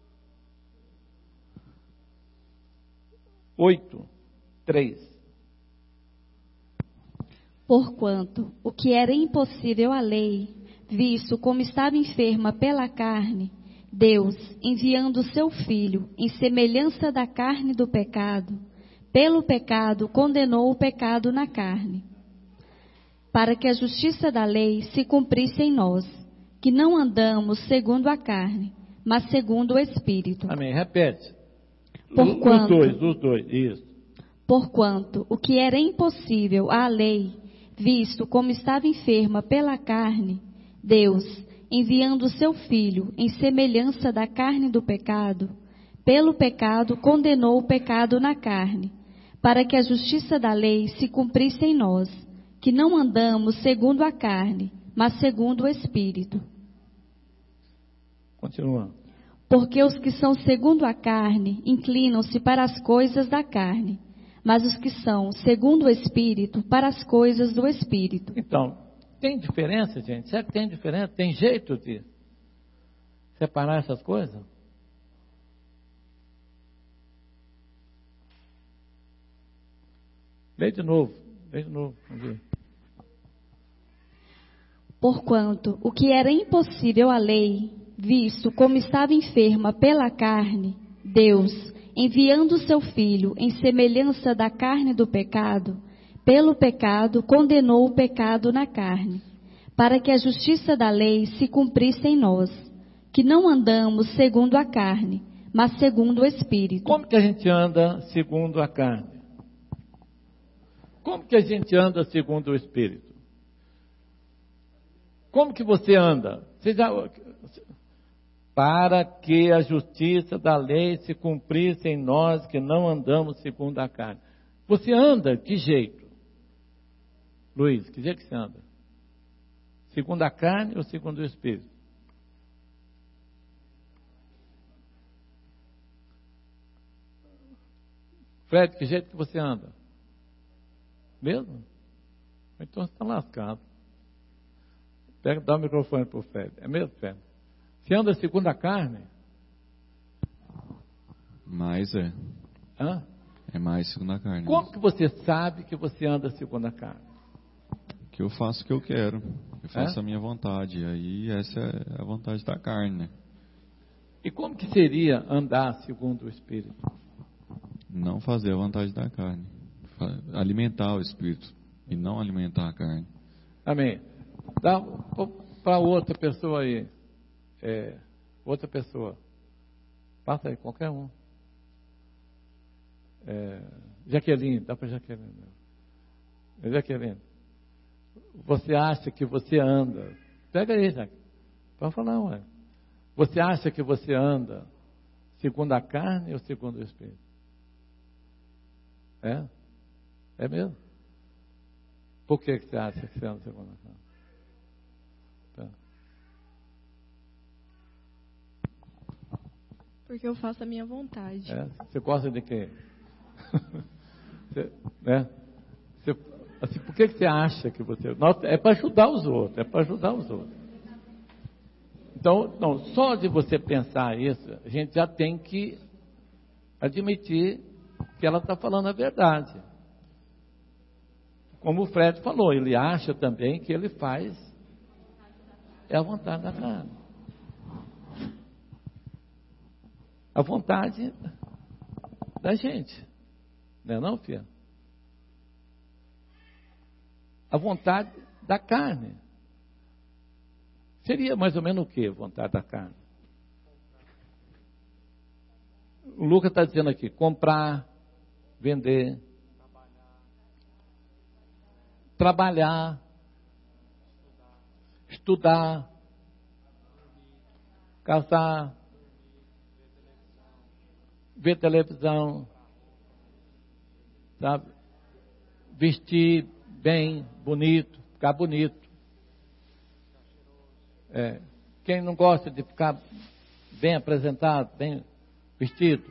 8:3. Porquanto o que era impossível à lei, visto como estava enferma pela carne, Deus, enviando o seu Filho em semelhança da carne do pecado, pelo pecado condenou o pecado na carne, para que a justiça da lei se cumprisse em nós, que não andamos segundo a carne, mas segundo o Espírito. Amém. Repete. Porquanto, os dois, isso. Porquanto o que era impossível à lei, visto como estava enferma pela carne, Deus, enviando o seu Filho em semelhança da carne do pecado, pelo pecado condenou o pecado na carne, para que a justiça da lei se cumprisse em nós, que não andamos segundo a carne, mas segundo o Espírito. Continua. Porque os que são segundo a carne inclinam-se para as coisas da carne, mas os que são segundo o Espírito para as coisas do Espírito. Então, tem diferença, gente? Será que tem diferença? Tem jeito de separar essas coisas? Lê de novo. Vamos ver. Porquanto o que era impossível à lei, visto como estava enferma pela carne, Deus, enviando o seu Filho em semelhança da carne do pecado, pelo pecado condenou o pecado na carne, para que a justiça da lei se cumprisse em nós, que não andamos segundo a carne, mas segundo o Espírito. Como que a gente anda segundo a carne? Como que a gente anda segundo o Espírito? Como que você anda? Para que a justiça da lei se cumprisse em nós que não andamos segundo a carne. Você anda que jeito? Luiz, que jeito que você anda? Segundo a carne ou segundo o Espírito? Fred, que jeito que você anda? Mesmo? Então você está lascado. Dá o microfone para o Fred. É mesmo, Fred? Você anda segundo a carne? Mais é. Hã? É mais segundo a carne. Como que você sabe que você anda segundo a carne? Que eu faço o que eu quero. Eu faço a minha vontade. Aí essa é a vontade da carne, né? E como que seria andar segundo o Espírito? Não fazer a vontade da carne. Alimentar o Espírito e não alimentar a carne. Amém. Dá para outra pessoa aí. Outra pessoa. Passa aí, qualquer um. Jaqueline, dá para Jaqueline. Jaqueline, você acha que você anda? Pega aí, Jaqueline. Pode falar, ué. Você acha que você anda segundo a carne ou segundo o Espírito? É mesmo? Por que você acha que você anda segundo a carne? Tá. Porque eu faço a minha vontade. Você gosta de quê? Assim, por que você acha que você... Nossa, é para ajudar os outros, Então, não, só de você pensar isso, a gente já tem que admitir que ela está falando a verdade. Como o Fred falou, ele acha também que ele faz a vontade da carne. A vontade da gente. Não é não, filha? A vontade da carne. Seria mais ou menos o que, vontade da carne? O Lucas está dizendo aqui, comprar, vender, trabalhar, estudar, casar, ver televisão, sabe? Vestir bem, bonito, ficar bonito. Quem não gosta de ficar bem apresentado, bem vestido,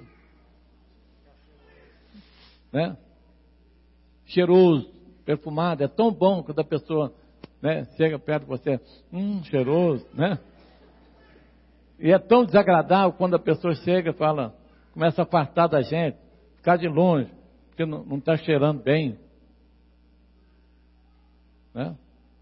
né? Cheiroso, perfumado, é tão bom quando a pessoa, né, chega perto de você, cheiroso, né? E é tão desagradável quando a pessoa chega e fala, começa a afastar da gente, ficar de longe, porque não está cheirando bem, né?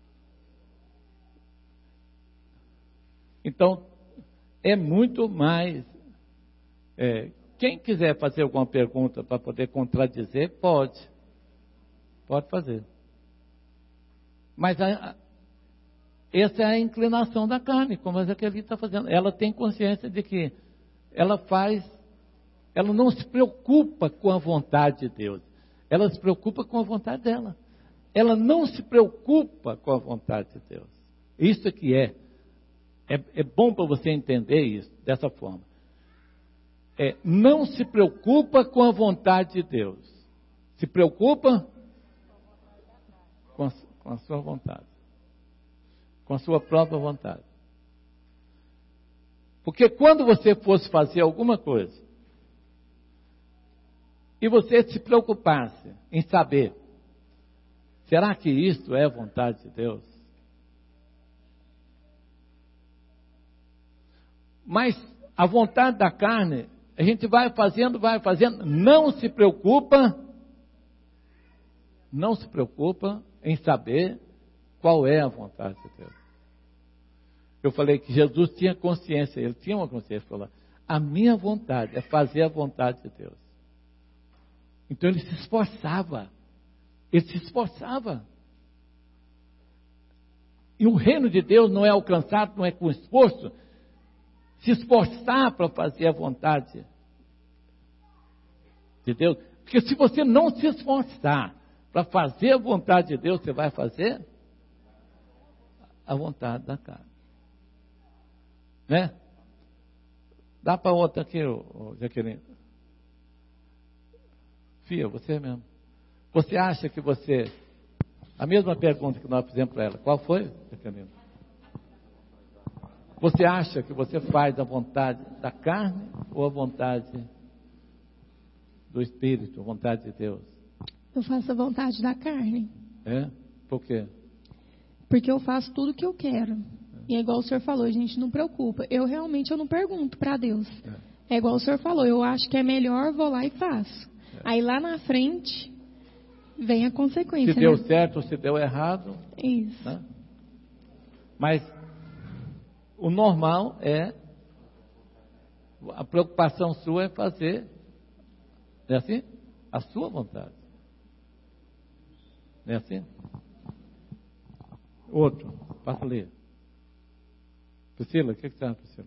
Então, é muito mais. Quem quiser fazer alguma pergunta para poder contradizer, pode fazer. Mas essa é a inclinação da carne, como a Jaqueline está fazendo. Ela tem consciência de que ela não se preocupa com a vontade de Deus. Ela se preocupa com a vontade dela. Ela não se preocupa com a vontade de Deus. Isso que é bom para você entender isso dessa forma. Não se preocupa com a vontade de Deus. Se preocupa com a sua vontade. Com a sua própria vontade. Porque quando você fosse fazer alguma coisa, e você se preocupasse em saber, será que isso é a vontade de Deus? Mas a vontade da carne, a gente vai fazendo, não se preocupa em saber qual é a vontade de Deus. Eu falei que Jesus tinha consciência, ele tinha uma consciência, falou, a minha vontade é fazer a vontade de Deus. Então ele se esforçava. E o reino de Deus não é alcançado, não é com esforço. Se esforçar para fazer a vontade de Deus. Porque se você não se esforçar para fazer a vontade de Deus, você vai fazer a vontade da carne. Né? Dá para outra aqui, Jaqueline. Fia, você mesmo. Você acha que você... A mesma pergunta que nós fizemos para ela. Qual foi, Jaqueline? Você acha que você faz a vontade da carne ou a vontade do Espírito, a vontade de Deus? Eu faço a vontade da carne. É? Por quê? Porque eu faço tudo o que eu quero. E é igual o senhor falou, a gente não preocupa. Eu não pergunto para Deus. É igual o senhor falou, eu acho que é melhor, vou lá e faço. Aí lá na frente vem a consequência. Se deu certo ou se deu errado. Isso. Né? Mas o normal é, a preocupação sua é fazer, não é assim? A sua vontade. Não é assim? Outro, passa a ler. Priscila, o que você acha, Priscila?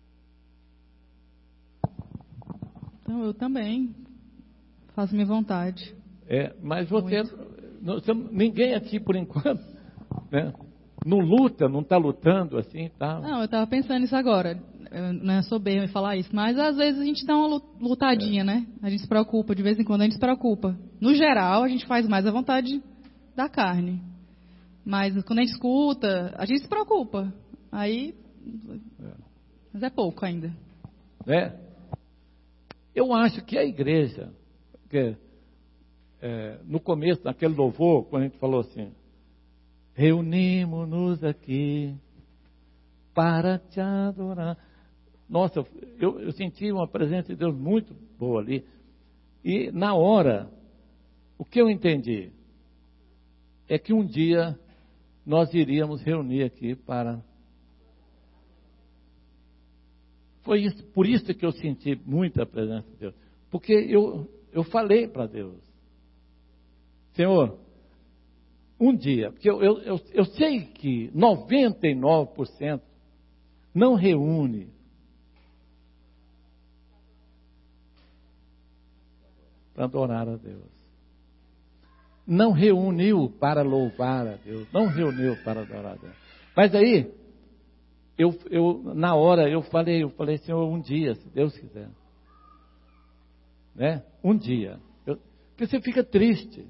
Então, eu também faço minha vontade. Mas ninguém aqui, por enquanto, né, não luta, não está lutando assim, tá? Não, eu estava pensando nisso agora. Não é soberbo falar isso, mas às vezes a gente dá uma lutadinha, né? A gente se preocupa, de vez em quando a gente se preocupa. No geral, a gente faz mais a vontade da carne. Mas quando a gente escuta, a gente se preocupa. Aí, mas é pouco ainda. Eu acho que a igreja, no começo, naquele louvor, quando a gente falou assim, reunimos-nos aqui para te adorar. Nossa, eu senti uma presença de Deus muito boa ali. E na hora, o que eu entendi é que um dia nós iríamos reunir aqui para... Foi isso, por isso que eu senti muita presença de Deus. Porque eu falei para Deus, Senhor, um dia, porque eu sei que 99% não reúne para adorar a Deus. Não reuniu para louvar a Deus, não reuniu para adorar a Deus. Mas aí, na hora eu falei, Senhor, um dia, se Deus quiser, né? Um dia, porque você fica triste,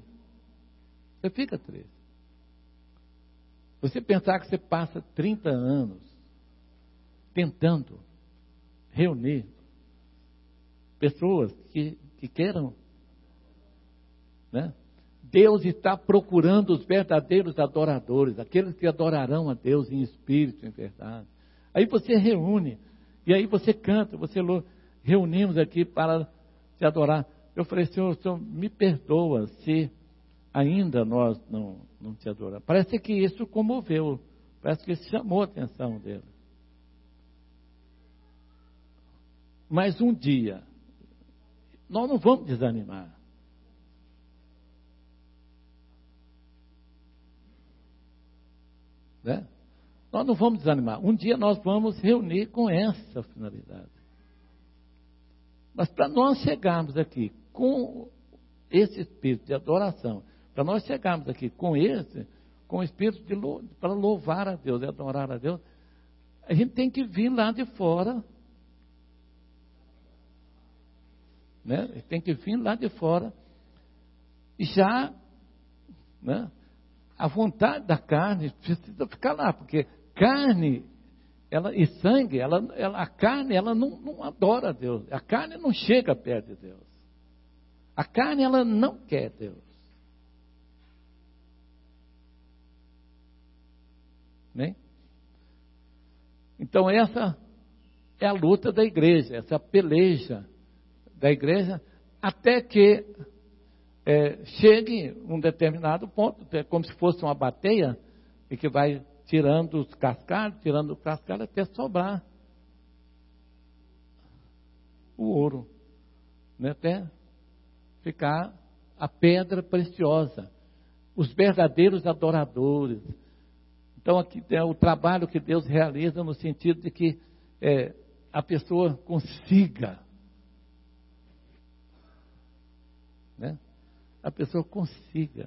você pensar que você passa 30 anos tentando reunir pessoas que queiram, né? Deus está procurando os verdadeiros adoradores, aqueles que adorarão a Deus em espírito e em verdade. Aí você reúne, e aí você canta, reunimos aqui para te adorar. Eu falei, Senhor, me perdoa se ainda nós não te adoramos. Parece que isso comoveu, parece que isso chamou a atenção dele. Mas um dia, nós não vamos desanimar. Né? Nós não vamos desanimar. Um dia nós vamos reunir com essa finalidade. Mas para nós chegarmos aqui com esse espírito de adoração, para nós chegarmos aqui com o espírito para louvar a Deus e adorar a Deus, a gente tem que vir lá de fora. Né? Tem que vir lá de fora e já, né? A vontade da carne precisa ficar lá, porque carne e sangue, a carne ela não adora a Deus, a carne não chega perto de Deus, a carne ela não quer Deus, né? Então essa é a luta da igreja, essa peleja da igreja, até que chegue um determinado ponto, como se fosse uma bateia, e que vai tirando os cascalhos, até sobrar o ouro, né? Até ficar a pedra preciosa, os verdadeiros adoradores. Então aqui é o trabalho que Deus realiza no sentido de que a pessoa consiga né? A pessoa consiga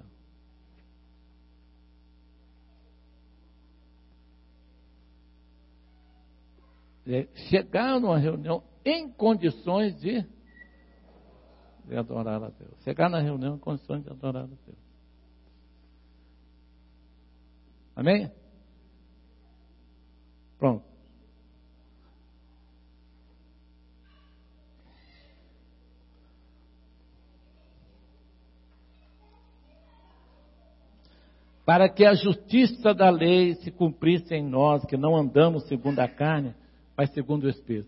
chegar numa reunião em condições de adorar a Deus. Chegar na reunião em condições de adorar a Deus. Amém? Pronto. Para que a justiça da lei se cumprisse em nós, que não andamos segundo a carne, mas segundo o Espírito.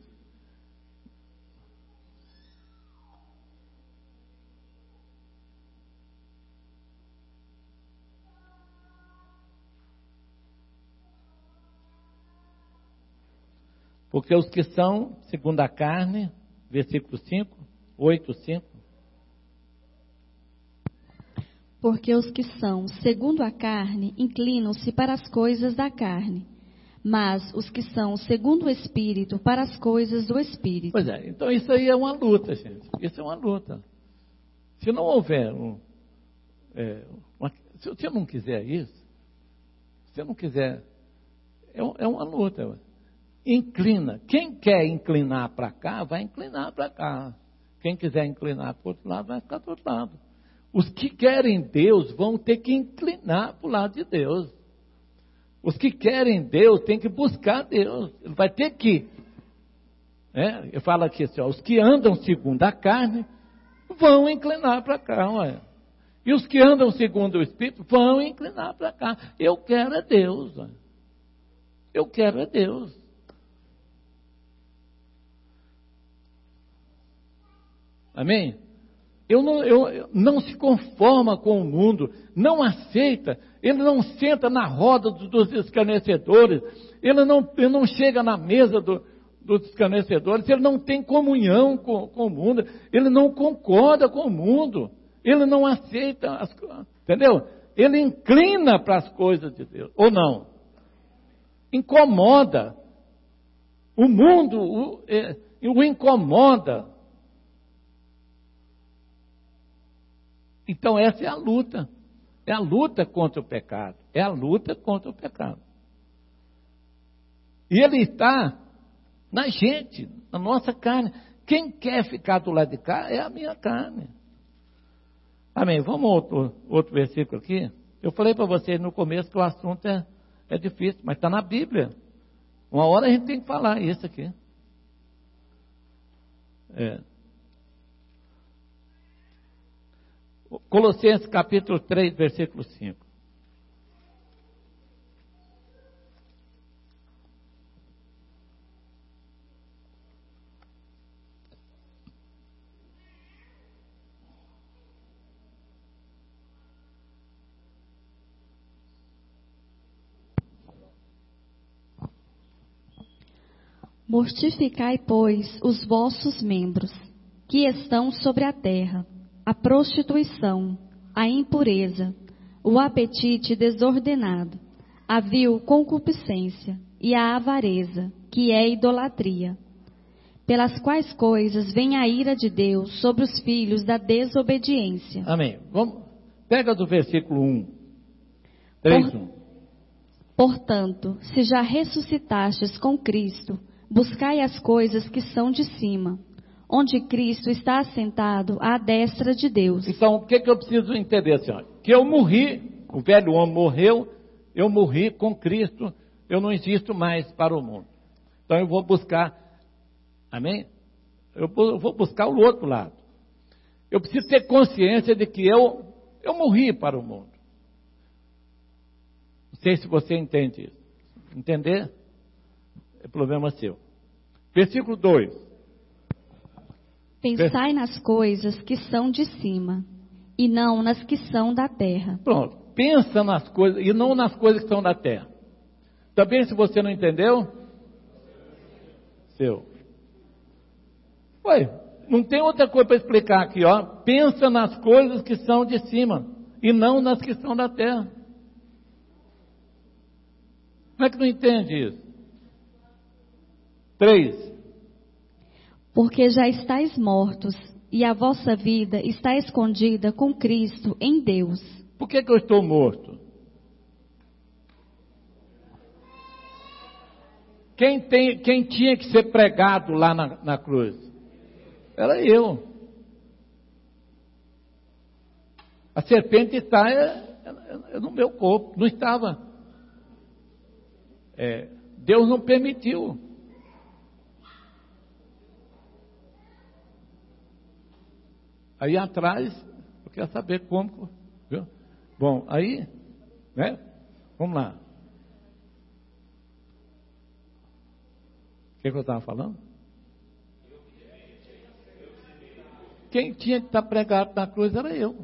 Porque os que são segundo a carne, versículo 5, 8, 5. Porque os que são segundo a carne inclinam-se para as coisas da carne, mas os que são segundo o Espírito para as coisas do Espírito. Pois é, então isso aí é uma luta, gente. Isso é uma luta. Se não houver se você não quiser isso, se você não quiser, é uma luta. Inclina. Quem quer inclinar para cá, vai inclinar para cá. Quem quiser inclinar para o outro lado, vai ficar do outro lado. Os que querem Deus vão ter que inclinar para o lado de Deus. Os que querem Deus têm que buscar Deus. Ele vai ter que. Eu falo aqui assim, os que andam segundo a carne vão inclinar para cá. Ué. E os que andam segundo o Espírito vão inclinar para cá. Eu quero é Deus. Ué. Eu quero é Deus. Amém? Eu não se conforma com o mundo, não aceita, ele não senta na roda dos escarnecedores, ele não chega na mesa dos escarnecedores, ele não tem comunhão com o mundo, ele não concorda com o mundo, ele não aceita, entendeu? Ele inclina para as coisas de Deus, ou não? Incomoda, o mundo o incomoda. Então essa é a luta contra o pecado, é a luta contra o pecado. E ele está na gente, na nossa carne. Quem quer ficar do lado de cá é a minha carne. Amém, vamos outro versículo aqui. Eu falei para vocês no começo que o assunto é difícil, mas está na Bíblia. Uma hora a gente tem que falar isso aqui. Colossenses capítulo 3, versículo 5. Mortificai, pois, os vossos membros, que estão sobre a terra, a prostituição, a impureza, o apetite desordenado, a vil concupiscência e a avareza, que é idolatria, pelas quais coisas vem a ira de Deus sobre os filhos da desobediência. Amém. Pega do versículo 1. 3:1. Portanto, se já ressuscitastes com Cristo, buscai as coisas que são de cima, onde Cristo está assentado à destra de Deus. Então, o que eu preciso entender, Senhor? Que eu morri, o velho homem morreu, eu morri com Cristo, eu não existo mais para o mundo. Então, eu vou buscar, amém? Eu vou buscar o outro lado. Eu preciso ter consciência de que eu morri para o mundo. Não sei se você entende isso. Entender é problema seu. Versículo 2. Pensai nas coisas que são de cima, e não nas que são da terra. Pronto, pensa nas coisas, e não nas coisas que são da terra. Também, se você não entendeu, seu. Não tem outra coisa para explicar aqui, ó. Pensa nas coisas que são de cima, e não nas que são da terra. Como é que não entende isso? 3. Porque já estáis mortos, e a vossa vida está escondida com Cristo em Deus. Por que eu estou morto? Quem tinha que ser pregado lá na cruz? Era eu. A serpente está no meu corpo, não estava. Deus não permitiu. Aí atrás, eu quero saber como. Viu? Bom, aí, né? Vamos lá. O que eu estava falando? Quem tinha que estar pregado na cruz era eu.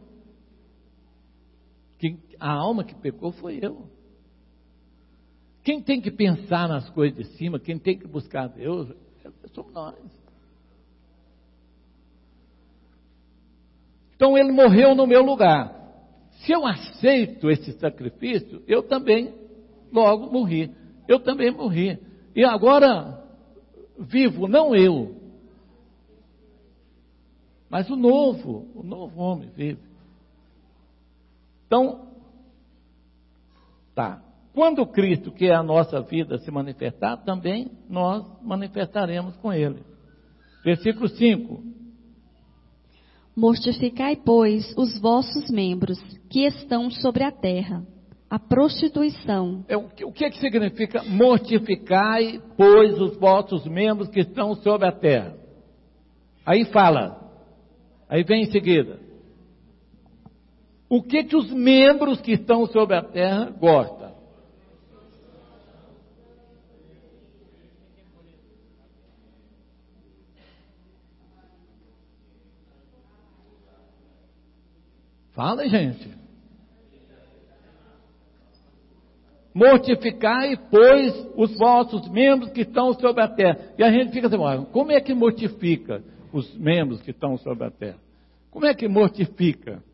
A alma que pecou foi eu. Quem tem que pensar nas coisas de cima, quem tem que buscar Deus, somos nós. Então ele morreu no meu lugar. Se eu aceito esse sacrifício, eu também logo morri. Eu também morri. E agora vivo, não eu, mas o novo homem vive. Então, quando Cristo, que é a nossa vida, se manifestar, também nós manifestaremos com Ele. Versículo 5. Mortificai, pois, os vossos membros que estão sobre a terra, a prostituição. O que significa mortificai, pois, os vossos membros que estão sobre a terra? Aí aí vem em seguida. O que os membros que estão sobre a terra gostam? Fala, gente. Mortificai, pois, os vossos membros que estão sobre a terra. E a gente fica assim, como é que mortifica os membros que estão sobre a terra? Como é que mortifica?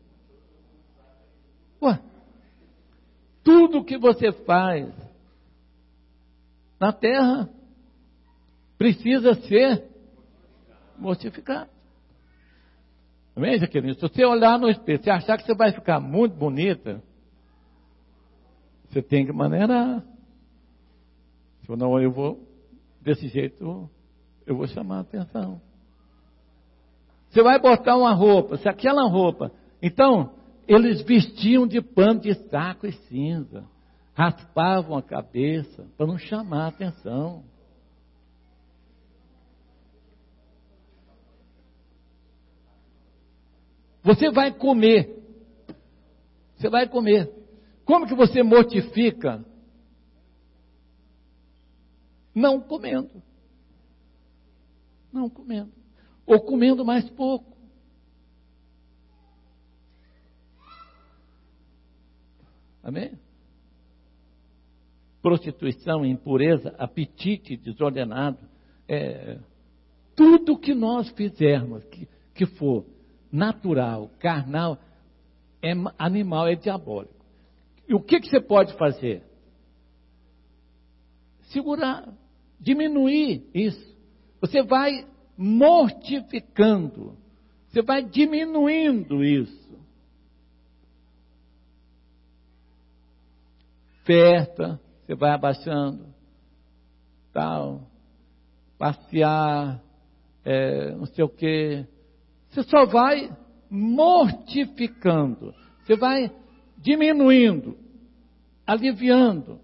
Tudo que você faz na terra precisa ser mortificado. Amém, Jaqueline? Se você olhar no espelho, se achar que você vai ficar muito bonita, você tem que maneirar. Senão desse jeito, eu vou chamar a atenção. Você vai botar uma roupa, se aquela roupa... Então, eles vestiam de pano de saco e cinza, raspavam a cabeça para não chamar a atenção. Você vai comer. Como que você mortifica? Não comendo. Ou comendo mais pouco. Amém? Prostituição, impureza, apetite desordenado. Tudo que nós fizermos, que for natural, carnal, é animal, é diabólico. E o que você pode fazer? Segurar, diminuir isso. Você vai mortificando, você vai diminuindo isso. Festa, você vai abaixando, tal, passear, não sei o quê. Você só vai mortificando, você vai diminuindo, aliviando.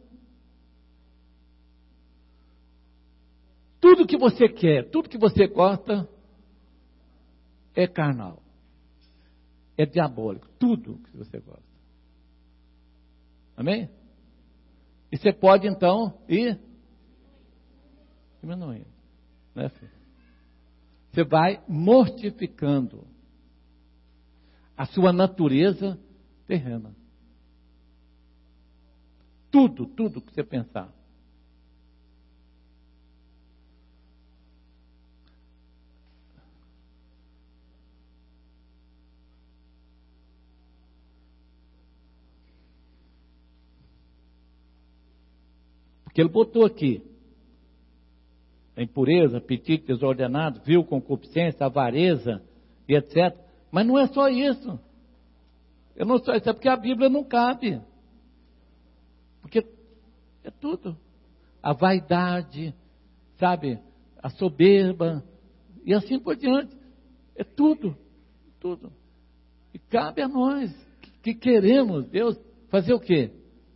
Tudo que você quer, tudo que você gosta, é carnal, é diabólico, tudo que você gosta. Amém? E você pode então ir diminuindo, né, filho? Você vai mortificando a sua natureza terrena. Tudo que você pensar. Porque ele botou aqui: a impureza, apetite desordenado, vil, concupiscência, avareza, e etc. Mas não é só isso. Eu não só isso, é porque a Bíblia não cabe. Porque é tudo. A vaidade, sabe? A soberba, e assim por diante. É tudo, tudo. E cabe a nós, que queremos, Deus, fazer o quê?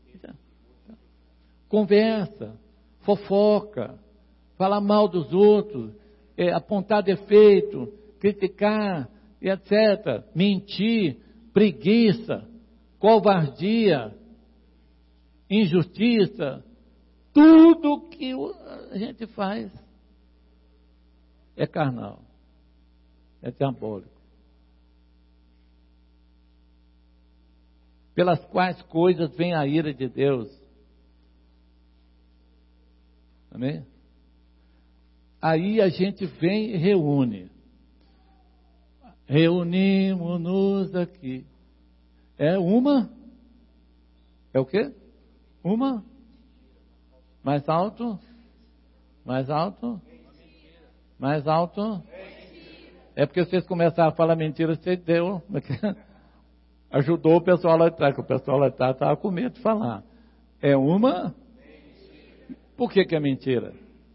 Conversa, fofoca, falar mal dos outros, apontar defeito, criticar, e etc. Mentir, preguiça, covardia, injustiça, tudo que a gente faz é carnal, é diabólico. Pelas quais coisas vem a ira de Deus. Amém? Aí a gente vem e reúne. Reunimos-nos aqui. É uma? É o quê? Uma? Mais alto? Mais alto? Mais alto? É porque vocês começaram a falar mentira, você deu. Ajudou o pessoal lá atrás, que o pessoal lá atrás estava com medo de falar. É uma? Por que é mentira?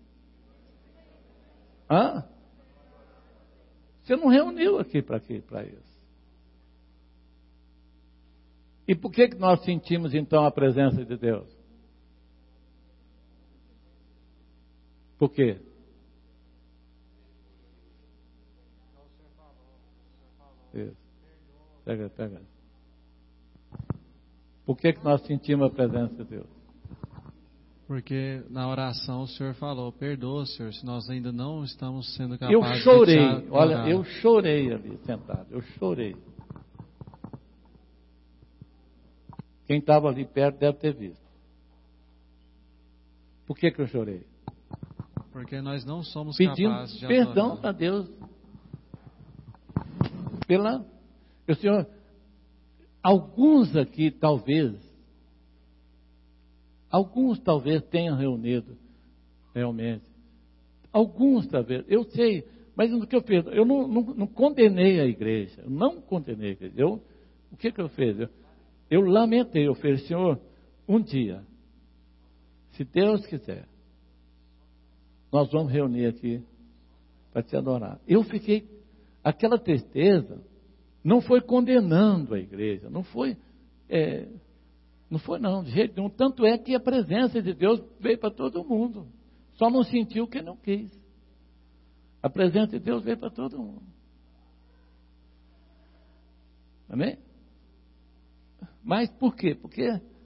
Hã? Você não reuniu aqui para isso. E por que nós sentimos então a presença de Deus? Por quê? Isso. Pega. Por que nós sentimos a presença de Deus? Porque na oração o Senhor falou, perdoa, Senhor, se nós ainda não estamos sendo capazes de... Eu chorei, olha, eu chorei ali sentado, eu chorei. Quem estava ali perto deve ter visto. Por que eu chorei? Porque nós não somos pedindo capazes de perdão adorar. a Deus. O Senhor, alguns aqui talvez tenham reunido realmente. Alguns talvez, eu sei, mas o que eu fiz? Eu não condenei a igreja, eu não condenei a igreja. O que eu fiz? Eu lamentei, eu falei, Senhor, um dia, se Deus quiser, nós vamos reunir aqui para te adorar. Eu fiquei, aquela tristeza, não foi condenando a igreja, não foi de jeito nenhum. Tanto é que a presença de Deus veio para todo mundo. Só não sentiu quem não quis. A presença de Deus veio para todo mundo. Amém? Mas por quê? Porque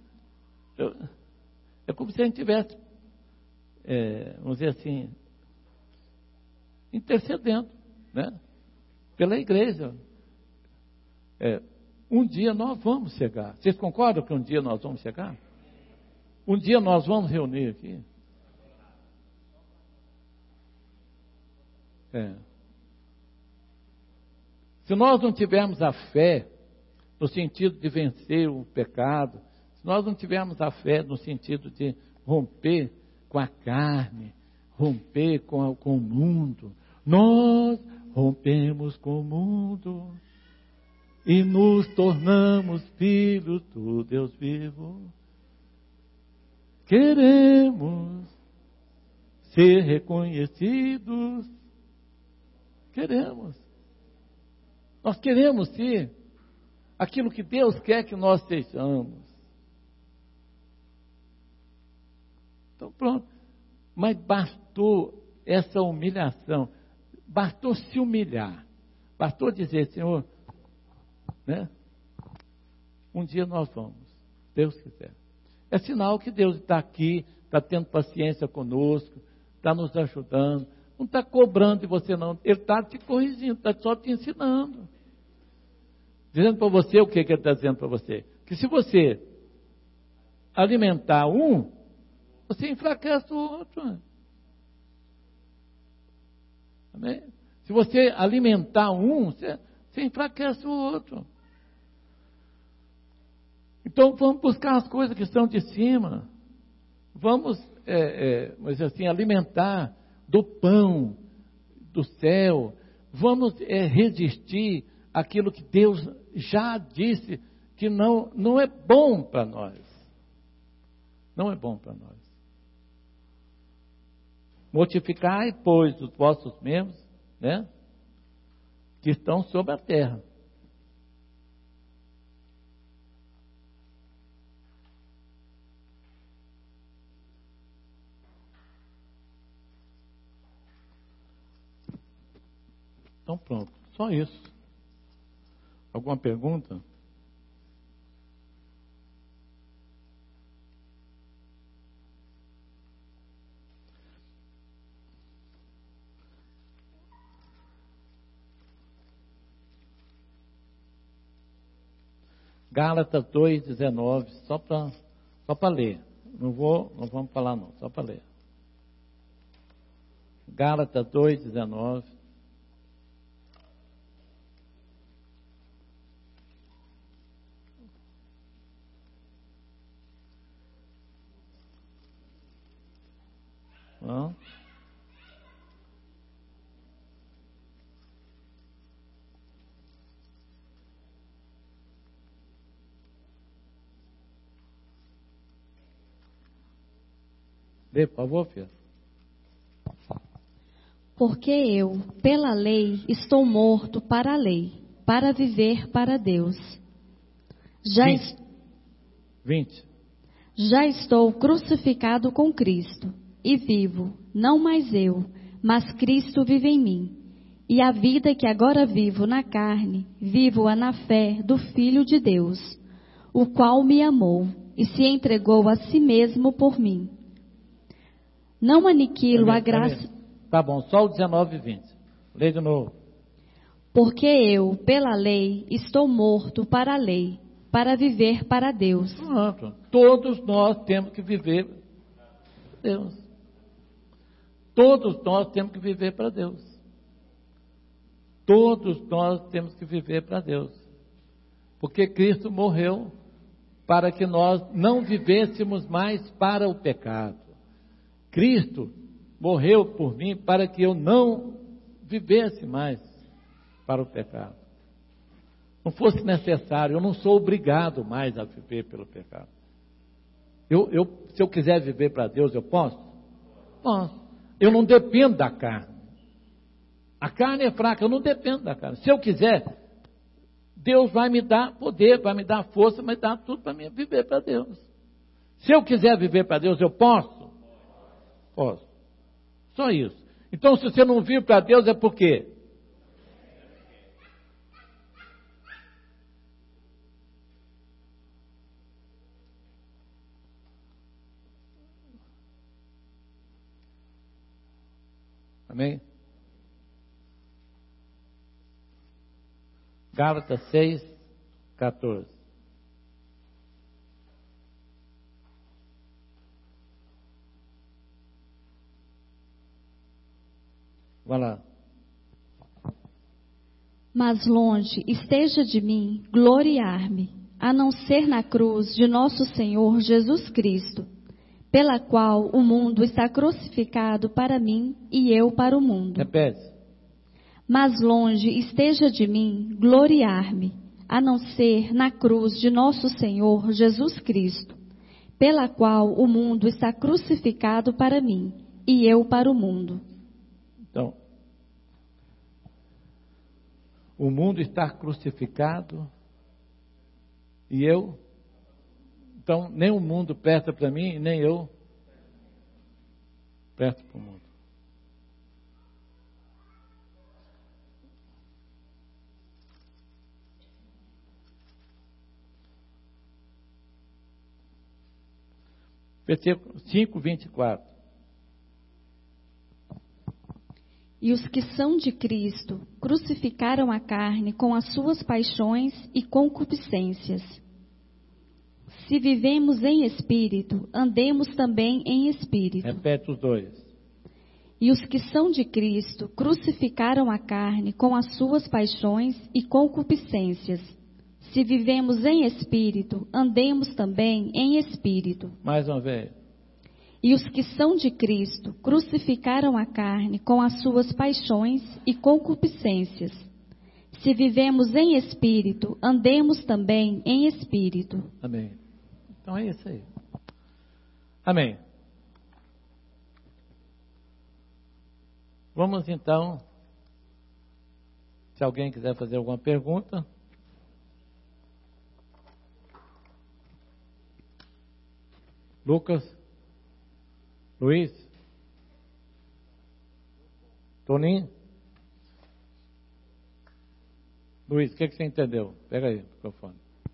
é como se a gente tivesse, vamos dizer assim, intercedendo, né? Pela igreja. Um dia nós vamos chegar. Vocês concordam que um dia nós vamos chegar? Um dia nós vamos reunir aqui. Se nós não tivermos a fé no sentido de vencer o pecado, se nós não tivermos a fé no sentido de romper com a carne, romper com o mundo, nós rompemos com o mundo e nos tornamos filhos do Deus vivo. Queremos ser reconhecidos. Nós queremos ser aquilo que Deus quer que nós sejamos. Então pronto. Mas bastou essa humilhação. Bastou se humilhar. Bastou dizer, Senhor, né? Um dia nós vamos, Deus quiser. É sinal que Deus está aqui, está tendo paciência conosco, está nos ajudando. Não está cobrando de você não, Ele está te corrigindo, está só te ensinando. Dizendo para você o que Ele está dizendo para você? Que se você alimentar um, você enfraquece o outro. Amém? Se você alimentar um, você enfraquece o outro. Então vamos buscar as coisas que estão de cima. Vamos, mas assim, alimentar do pão do céu, vamos resistir àquilo que Deus já disse que não é bom para nós. Não é bom para nós. Mortificai, pois, os vossos membros, né, que estão sobre a terra. Então pronto, só isso. Alguma pergunta? Gálatas 2:19, só para ler. Não vamos falar não, só para ler. Gálatas 2:19. Não. Lê, por favor, filho. Porque eu, pela lei, estou morto para a lei, para viver para Deus. 20. Já estou crucificado com Cristo, e vivo, não mais eu, mas Cristo vive em mim. E a vida que agora vivo na carne, vivo-a na fé do Filho de Deus, o qual me amou e se entregou a si mesmo por mim. Não aniquilo a graça... Tá bom, só o 19 e 20. Lê de novo. Porque eu, pela lei, estou morto para a lei, para viver para Deus. Pronto. Todos nós temos que viver para Deus. Todos nós temos que viver para Deus. Todos nós temos que viver para Deus. Porque Cristo morreu para que nós não vivêssemos mais para o pecado. Cristo morreu por mim para que eu não vivesse mais para o pecado. Não fosse necessário, eu não sou obrigado mais a viver pelo pecado. Se eu quiser viver para Deus, eu posso? Posso. Eu não dependo da carne. A carne é fraca, eu não dependo da carne. Se eu quiser, Deus vai me dar poder, vai me dar força, vai me dar tudo para mim viver para Deus. Se eu quiser viver para Deus, eu posso? Posso. Só isso. Então, se você não vive para Deus, é por quê? Amém? Gálatas 6:14. Vai lá. Mas longe esteja de mim gloriar-me, a não ser na cruz de nosso Senhor Jesus Cristo, pela qual o mundo está crucificado para mim e eu para o mundo. Repete. Mas longe esteja de mim gloriar-me, a não ser na cruz de nosso Senhor Jesus Cristo, pela qual o mundo está crucificado para mim e eu para o mundo. Então, o mundo está crucificado e eu. Então, nem o mundo perto para mim, nem eu perto para o mundo. Versículo 5:24. E os que são de Cristo crucificaram a carne com as suas paixões e concupiscências. Se vivemos em espírito, andemos também em espírito. Repete os dois. E os que são de Cristo crucificaram a carne com as suas paixões e concupiscências. Se vivemos em espírito, andemos também em espírito. Mais uma vez. E os que são de Cristo crucificaram a carne com as suas paixões e concupiscências. Se vivemos em espírito, andemos também em espírito. Amém. Então é isso aí. Amém. Vamos então, se alguém quiser fazer alguma pergunta. Lucas, Luiz, Toninho. Luiz, o que você entendeu? Pega aí o microfone.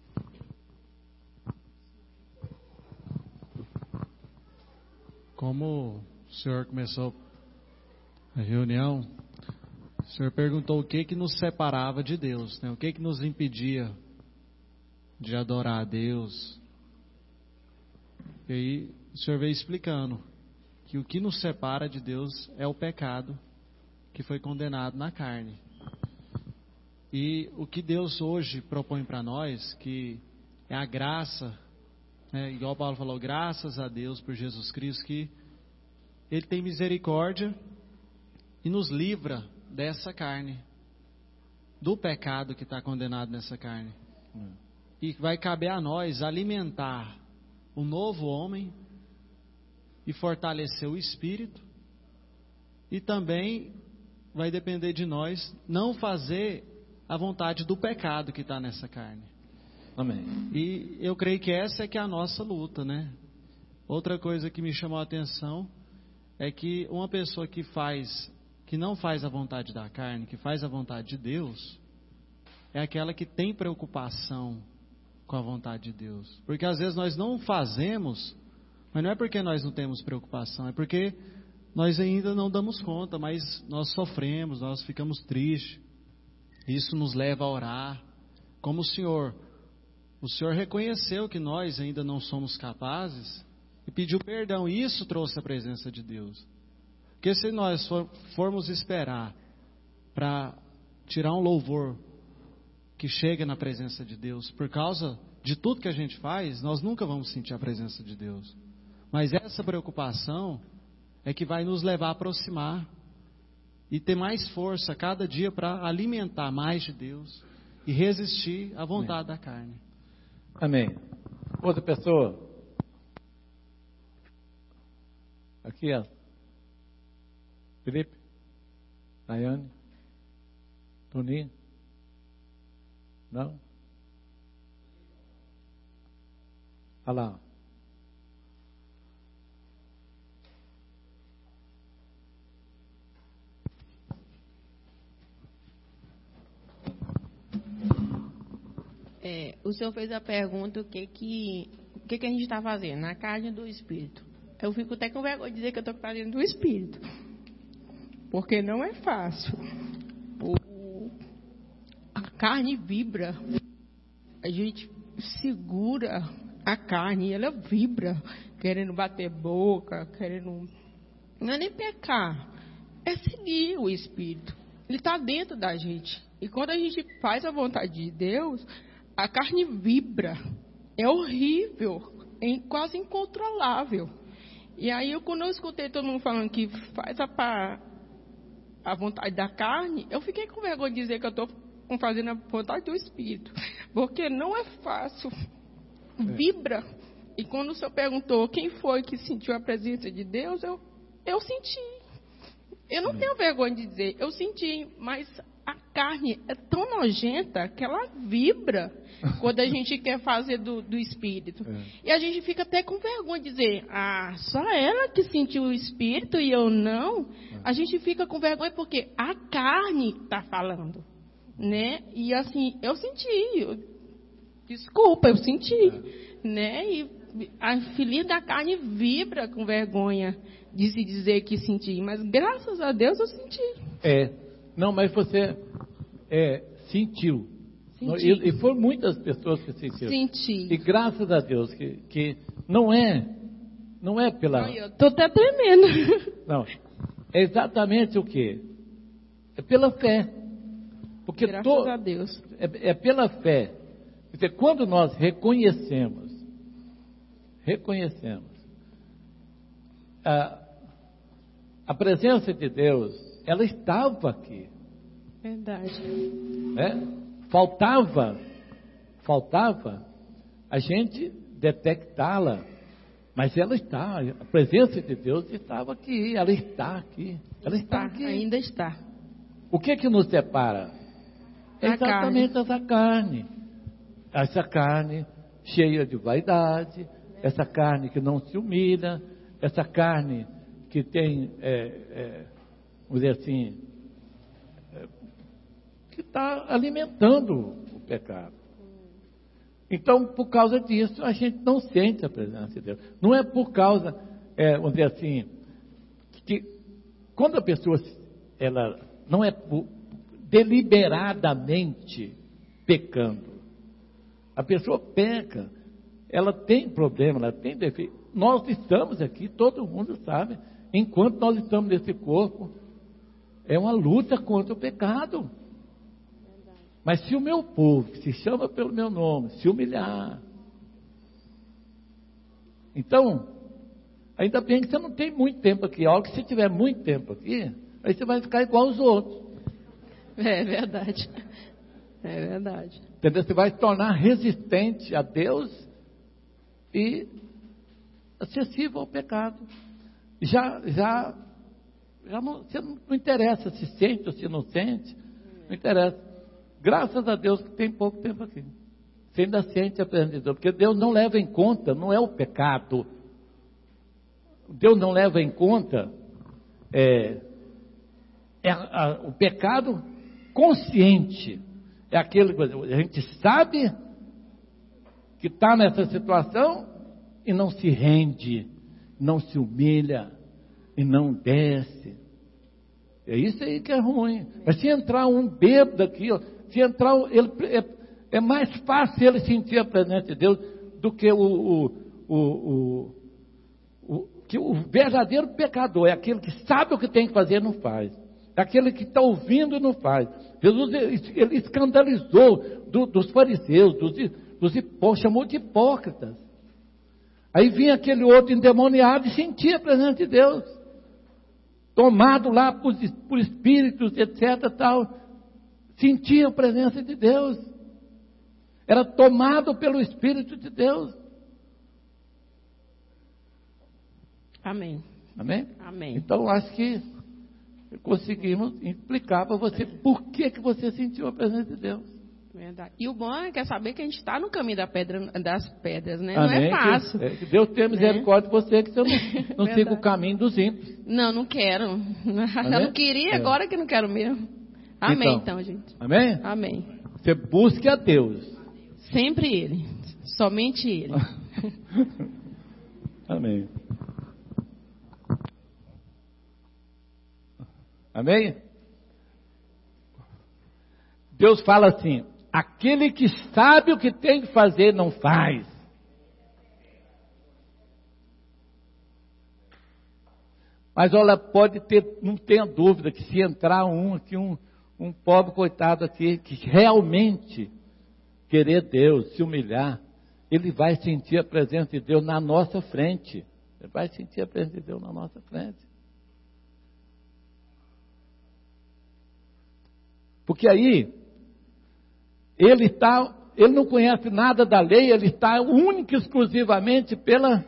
Como o senhor começou a reunião, o senhor perguntou o que nos separava de Deus, né? O que nos impedia de adorar a Deus. E aí o senhor veio explicando que o que nos separa de Deus é o pecado que foi condenado na carne. E o que Deus hoje propõe para nós, que é a graça, né? Igual Paulo falou, graças a Deus por Jesus Cristo, que Ele tem misericórdia e nos livra dessa carne, do pecado que está condenado nessa carne. E vai caber a nós alimentar o novo homem e fortalecer o espírito, e também vai depender de nós não fazer a vontade do pecado que está nessa carne. Amém. E eu creio que essa é que é a nossa luta, né? Outra coisa que me chamou a atenção é que uma pessoa que não faz a vontade da carne, que faz a vontade de Deus, é aquela que tem preocupação com a vontade de Deus. Porque às vezes nós não fazemos, mas não é porque nós não temos preocupação, é porque nós ainda não damos conta, mas nós sofremos, nós ficamos tristes. Isso nos leva a orar, como o Senhor reconheceu que nós ainda não somos capazes e pediu perdão, e isso trouxe a presença de Deus. Porque se nós formos esperar para tirar um louvor que chega na presença de Deus, por causa de tudo que a gente faz, nós nunca vamos sentir a presença de Deus. Mas essa preocupação é que vai nos levar a aproximar e ter mais força a cada dia para alimentar mais de Deus e resistir à vontade da carne. Amém. Outra pessoa. Aqui, ó. Felipe, Daiane, Toninho. Não? Olha lá. O senhor fez a pergunta, o que a gente está fazendo? Na carne do Espírito. Eu fico até com vergonha de dizer que eu estou fazendo do Espírito. Porque não é fácil. A carne vibra. A gente segura a carne e ela vibra. Querendo bater boca, querendo... Não é nem pecar. É seguir o Espírito. Ele está dentro da gente. E quando a gente faz a vontade de Deus... A carne vibra, é horrível, é quase incontrolável. E aí, quando eu escutei todo mundo falando que faz a vontade da carne, eu fiquei com vergonha de dizer que eu estou fazendo a vontade do Espírito. Porque não é fácil, vibra. E quando o senhor perguntou quem foi que sentiu a presença de Deus, eu senti. Eu não tenho vergonha de dizer, eu senti, mas... A carne é tão nojenta que ela vibra quando a gente quer fazer do Espírito. E a gente fica até com vergonha de dizer, só ela que sentiu o Espírito e eu não. A gente fica com vergonha porque a carne está falando, né? E assim, eu senti, desculpa, eu senti, né? E a filhinha da carne vibra com vergonha de se dizer que senti, mas graças a Deus eu senti. Não, mas você sentiu. E foram muitas pessoas que sentiram. Senti. E graças a Deus que não é pela... Eu estou até tremendo. Não, é exatamente o quê? É pela fé. Porque graças a Deus. É pela fé. Quer dizer, quando nós reconhecemos, a presença de Deus, ela estava aqui. Verdade. Faltava a gente detectá-la, mas ela está, a presença de Deus estava aqui, ela está aqui, ela está aqui. Ainda está. O que nos separa? Exatamente essa carne cheia de vaidade, essa carne que não se humilha, essa carne que tem, vamos dizer assim, que está alimentando o pecado. Então, por causa disso, a gente não sente a presença de Deus. Não é por causa, vamos dizer assim, que quando a pessoa, ela não é deliberadamente pecando. A pessoa peca, ela tem problema, ela tem defeito. Nós estamos aqui, todo mundo sabe, enquanto nós estamos nesse corpo, é uma luta contra o pecado. Mas se o meu povo, que se chama pelo meu nome, se humilhar, então, ainda bem que você não tem muito tempo aqui. Algo que se tiver muito tempo aqui, aí você vai ficar igual aos outros. É verdade. É verdade. Entendeu? Você vai se tornar resistente a Deus e acessível ao pecado. Já não, você não interessa se sente ou se não sente, não interessa. Graças a Deus que tem pouco tempo aqui. Você ainda sente a presença de Deus, porque Deus não leva em conta, não é o pecado. Deus não leva em conta o pecado consciente. É aquele que a gente sabe que está nessa situação e não se rende, não se humilha e não desce. É isso aí que é ruim. Mas se entrar um bêbado aqui, ó, se entrar, é mais fácil ele sentir a presença de Deus do que que o verdadeiro pecador. É aquele que sabe o que tem que fazer e não faz. É aquele que está ouvindo e não faz. Jesus ele escandalizou dos fariseus, chamou de hipócritas. Aí vinha aquele outro endemoniado e sentia a presença de Deus, tomado lá por espíritos, etc. tal. Sentia a presença de Deus, era tomado pelo Espírito de Deus. Amém. Amém? Amém. Então acho que conseguimos explicar para você por que você sentiu a presença de Deus. Verdade. E o bom é que saber que a gente está no caminho das pedras, né? Amém. Não é fácil. Que Deus tenha misericórdia de você, que você não siga o caminho dos ímpios. Não quero. Eu não queria, agora que não quero mesmo. Amém, então, gente. Amém? Amém. Você busque a Deus. Sempre Ele. Somente Ele. Amém. Amém? Deus fala assim: aquele que sabe o que tem que fazer, não faz. Mas olha, não tenha dúvida que se entrar um pobre coitado aqui, que realmente querer Deus, se humilhar, ele vai sentir a presença de Deus na nossa frente. Ele vai sentir a presença de Deus na nossa frente. Porque aí, ele não conhece nada da lei, ele está única e exclusivamente pela...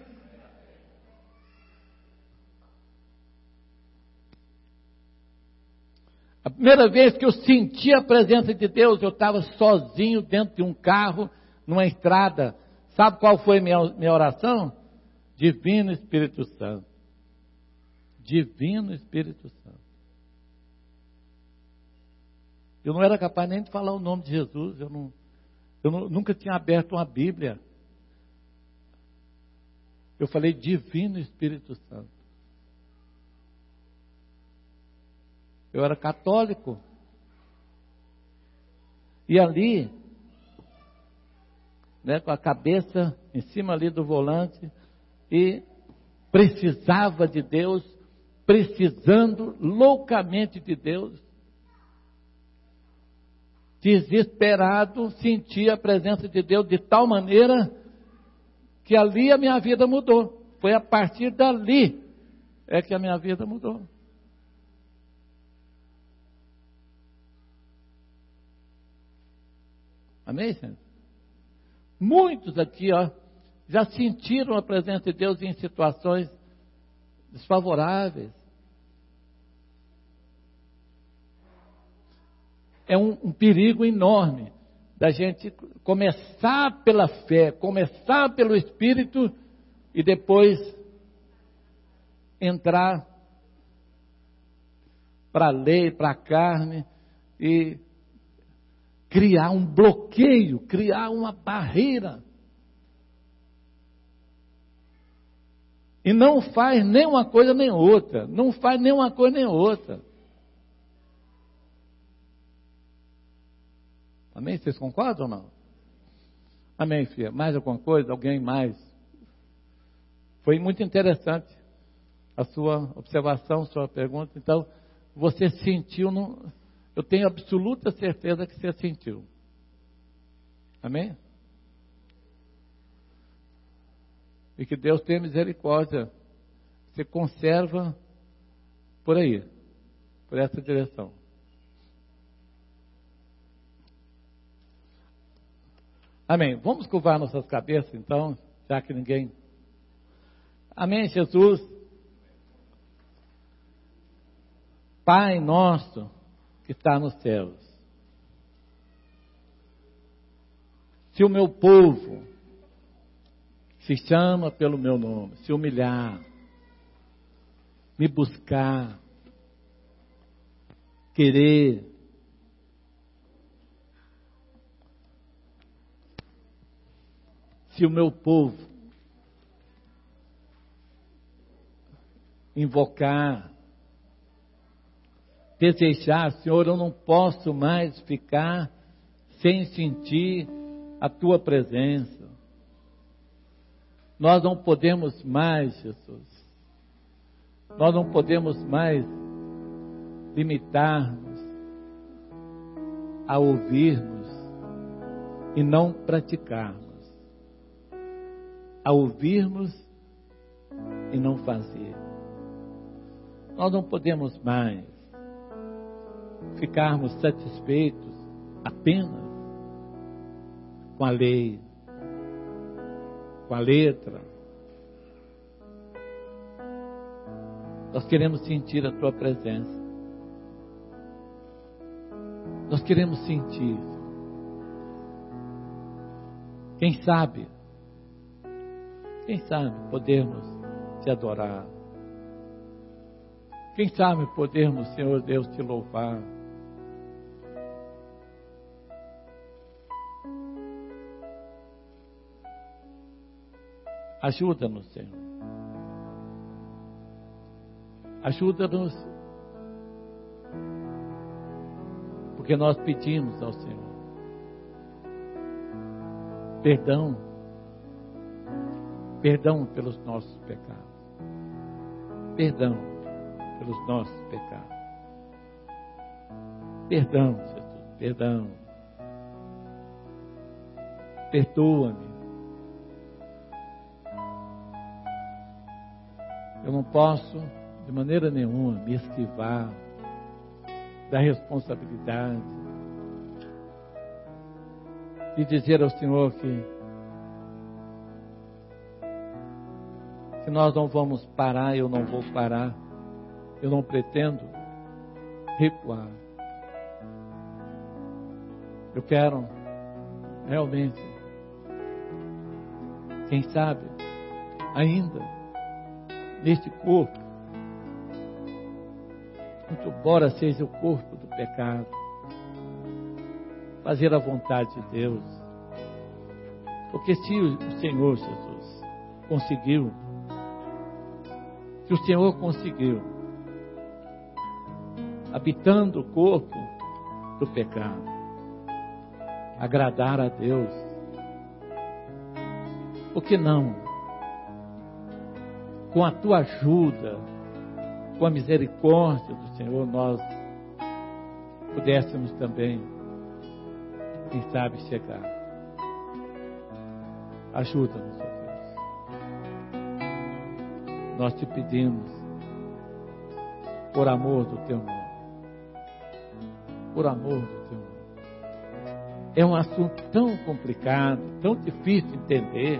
A primeira vez que eu senti a presença de Deus, eu estava sozinho dentro de um carro, numa estrada. Sabe qual foi minha oração? Divino Espírito Santo. Divino Espírito Santo. Eu não era capaz nem de falar o nome de Jesus. Nunca tinha aberto uma Bíblia. Eu falei Divino Espírito Santo. Eu era católico. E ali, né, com a cabeça em cima ali do volante, e precisava de Deus, precisando loucamente de Deus. Desesperado, sentia a presença de Deus de tal maneira que ali a minha vida mudou. Foi a partir dali é que a minha vida mudou. Amém, gente? Muitos aqui, já sentiram a presença de Deus em situações desfavoráveis. É um perigo enorme da gente começar pela fé, começar pelo Espírito e depois entrar para a lei, para a carne e criar um bloqueio, criar uma barreira. E não faz nem uma coisa nem outra. Não faz nem uma coisa nem outra. Amém? Vocês concordam ou não? Amém, filha. Mais alguma coisa? Alguém mais? Foi muito interessante a sua observação, sua pergunta. Então, você sentiu, eu tenho absoluta certeza que você sentiu. Amém? E que Deus tenha misericórdia. Você conserva por aí, por essa direção. Amém. Vamos curvar nossas cabeças, então, já que ninguém... Amém, Jesus. Pai nosso que está nos céus. Se o meu povo se chama pelo meu nome, se humilhar, me buscar, querer, se o meu povo invocar, desejar, Senhor, eu não posso mais ficar sem sentir a Tua presença. Nós não podemos mais, Jesus. Nós não podemos mais limitar-nos a ouvirmos e não praticarmos. A ouvirmos e não fazer. Nós não podemos mais ficarmos satisfeitos apenas com a lei, com a letra. Nós queremos sentir a Tua presença. Nós queremos sentir. Quem sabe podermos Te adorar. Quem sabe podermos, Senhor Deus, Te louvar. Ajuda-nos, Senhor. Ajuda-nos, porque nós pedimos ao Senhor perdão pelos nossos pecados. Perdão pelos nossos pecados. Perdão, Jesus, perdão. Perdoa-me. Eu não posso, de maneira nenhuma, me esquivar da responsabilidade de dizer ao Senhor que nós não vamos parar, eu não vou parar, eu não pretendo recuar. Eu quero realmente, quem sabe, ainda neste corpo, muito embora seja o corpo do pecado, fazer a vontade de Deus. Porque se o Senhor Jesus conseguiu, se o Senhor conseguiu, habitando o corpo do pecado, agradar a Deus, por que não? Com a Tua ajuda, com a misericórdia do Senhor, nós pudéssemos também, quem sabe, chegar. Ajuda-nos, ó Deus. Nós Te pedimos por amor do teu nome. Por amor do teu nome. É um assunto tão complicado, tão difícil de entender.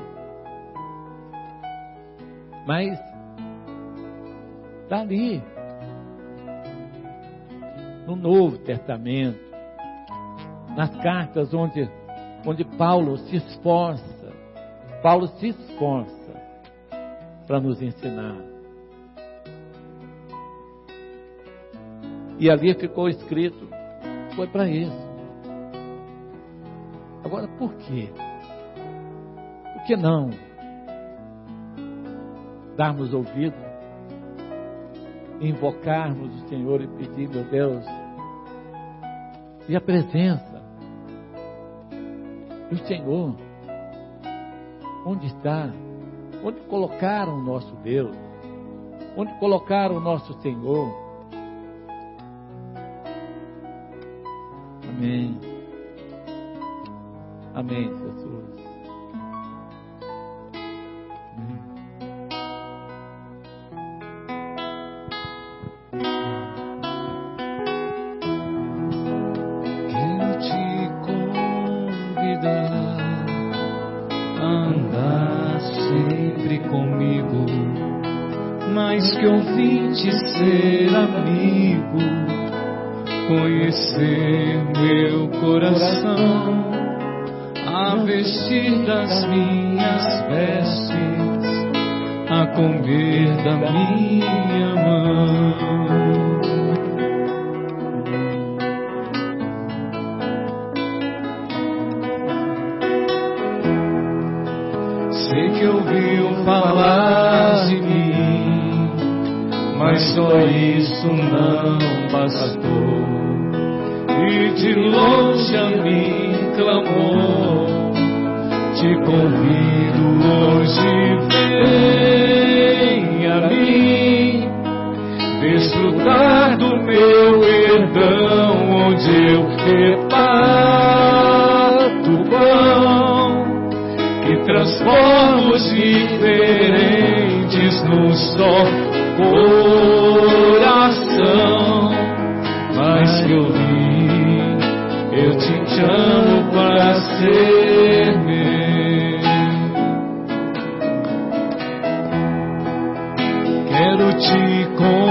Mas está ali, no Novo Testamento, nas cartas onde Paulo se esforça para nos ensinar. E ali ficou escrito, foi para isso. Agora, por quê? Por que não darmos ouvido, invocarmos o Senhor e pedir, meu Deus, e a presença do Senhor? Onde está? Onde colocaram o nosso Deus? Onde colocaram o nosso Senhor? Amém. Amém, Jesus. Quero te convidar a andar sempre comigo, mais que ouvinte, ser amigo, conhecer meu coração, a vestir das minhas vestes, a comer da minha mão. Sei que ouviu falar de mim, mas só isso não bastou, e de longe a mim clamou. Te convido hoje, vem a mim, desfrutar do meu perdão, onde eu reparto o pão e transformo os diferentes num só coração. Mas que eu vim, eu te chamo para ser meu. Quero te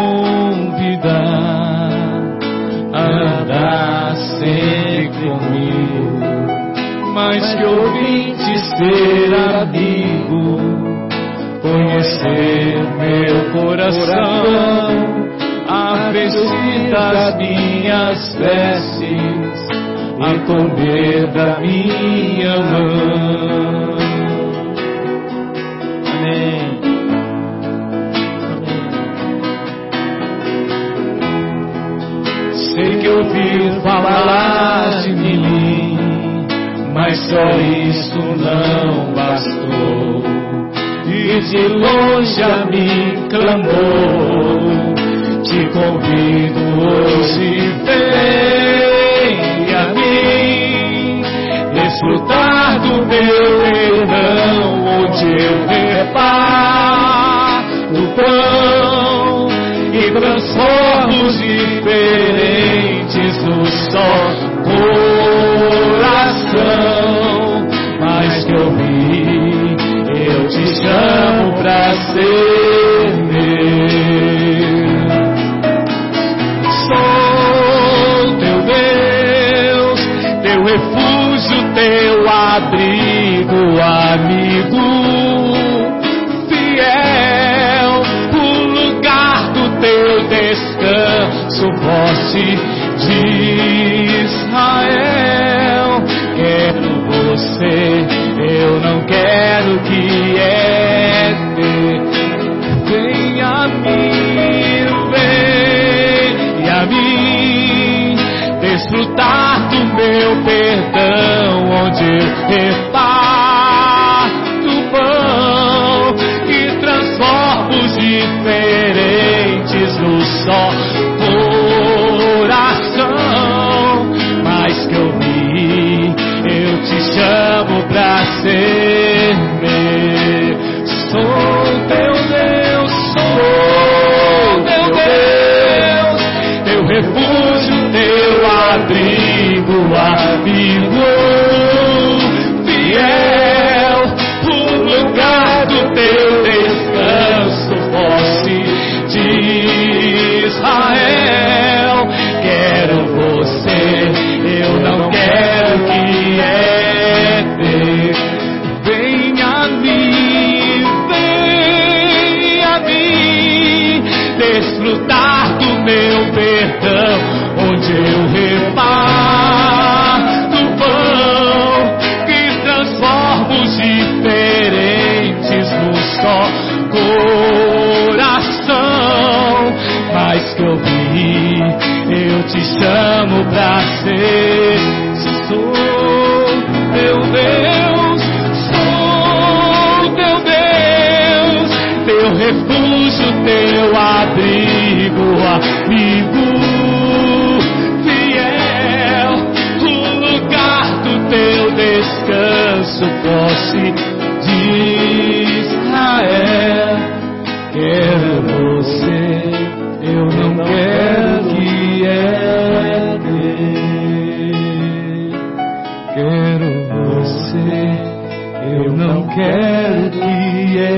convidar a andar sempre comigo, mais que ouvinte, ser amigo, conhecer meu coração, a vestir das minhas vestes, a comer da minha mão. Amém. Sei que ouvi falar de mim, mas só isso não bastou, e de longe a mim clamou. Te convido hoje, vem a mim, desfrutar do meu perdão, onde eu reparto o pão e transformo os diferentes num só coração. Mas que eu vi, eu te chamo pra ser meu. Sou teu Deus, teu refúgio, teu abrigo, amigo fiel, o lugar do teu descanso, voz de Israel. Quero você, eu não quero que é ter. Vem a mim, vem a mim, desfrutar do meu perdão, onde eu reparto o pão e transformo os diferentes no só coração. Mas que eu vi, eu te chamo pra ser meu. Sou teu Deus, sou teu Deus. refúgio, teu abrigo, amigo fiel, o lugar do teu descanso, posse de Israel. Quero você, eu não quero que é ter. Quero você, eu não quero que é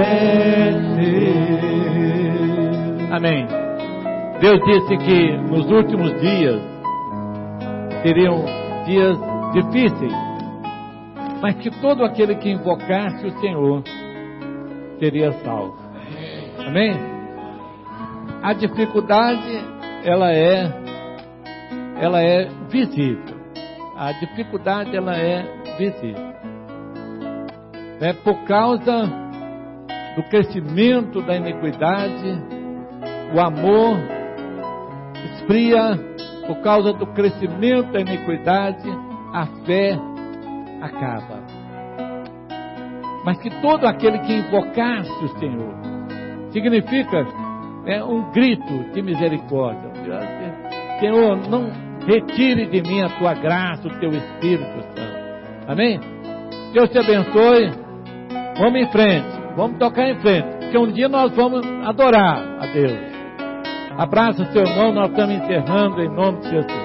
ter. Amém. Deus disse que nos últimos dias seriam dias difíceis, mas que todo aquele que invocasse o Senhor seria salvo. Amém? A dificuldade, ela é visível. A dificuldade, ela é visível. É por causa do crescimento da iniquidade, o amor esfria. Por causa do crescimento da iniquidade, a fé acaba. Mas que todo aquele que invocasse o Senhor, significa um grito de misericórdia. Senhor, não retire de mim a tua graça, o teu Espírito Santo. Amém? Deus te abençoe. Vamos em frente, vamos tocar em frente, porque um dia nós vamos adorar a Deus. Abraça o seu irmão, nós estamos encerrando em nome de Jesus.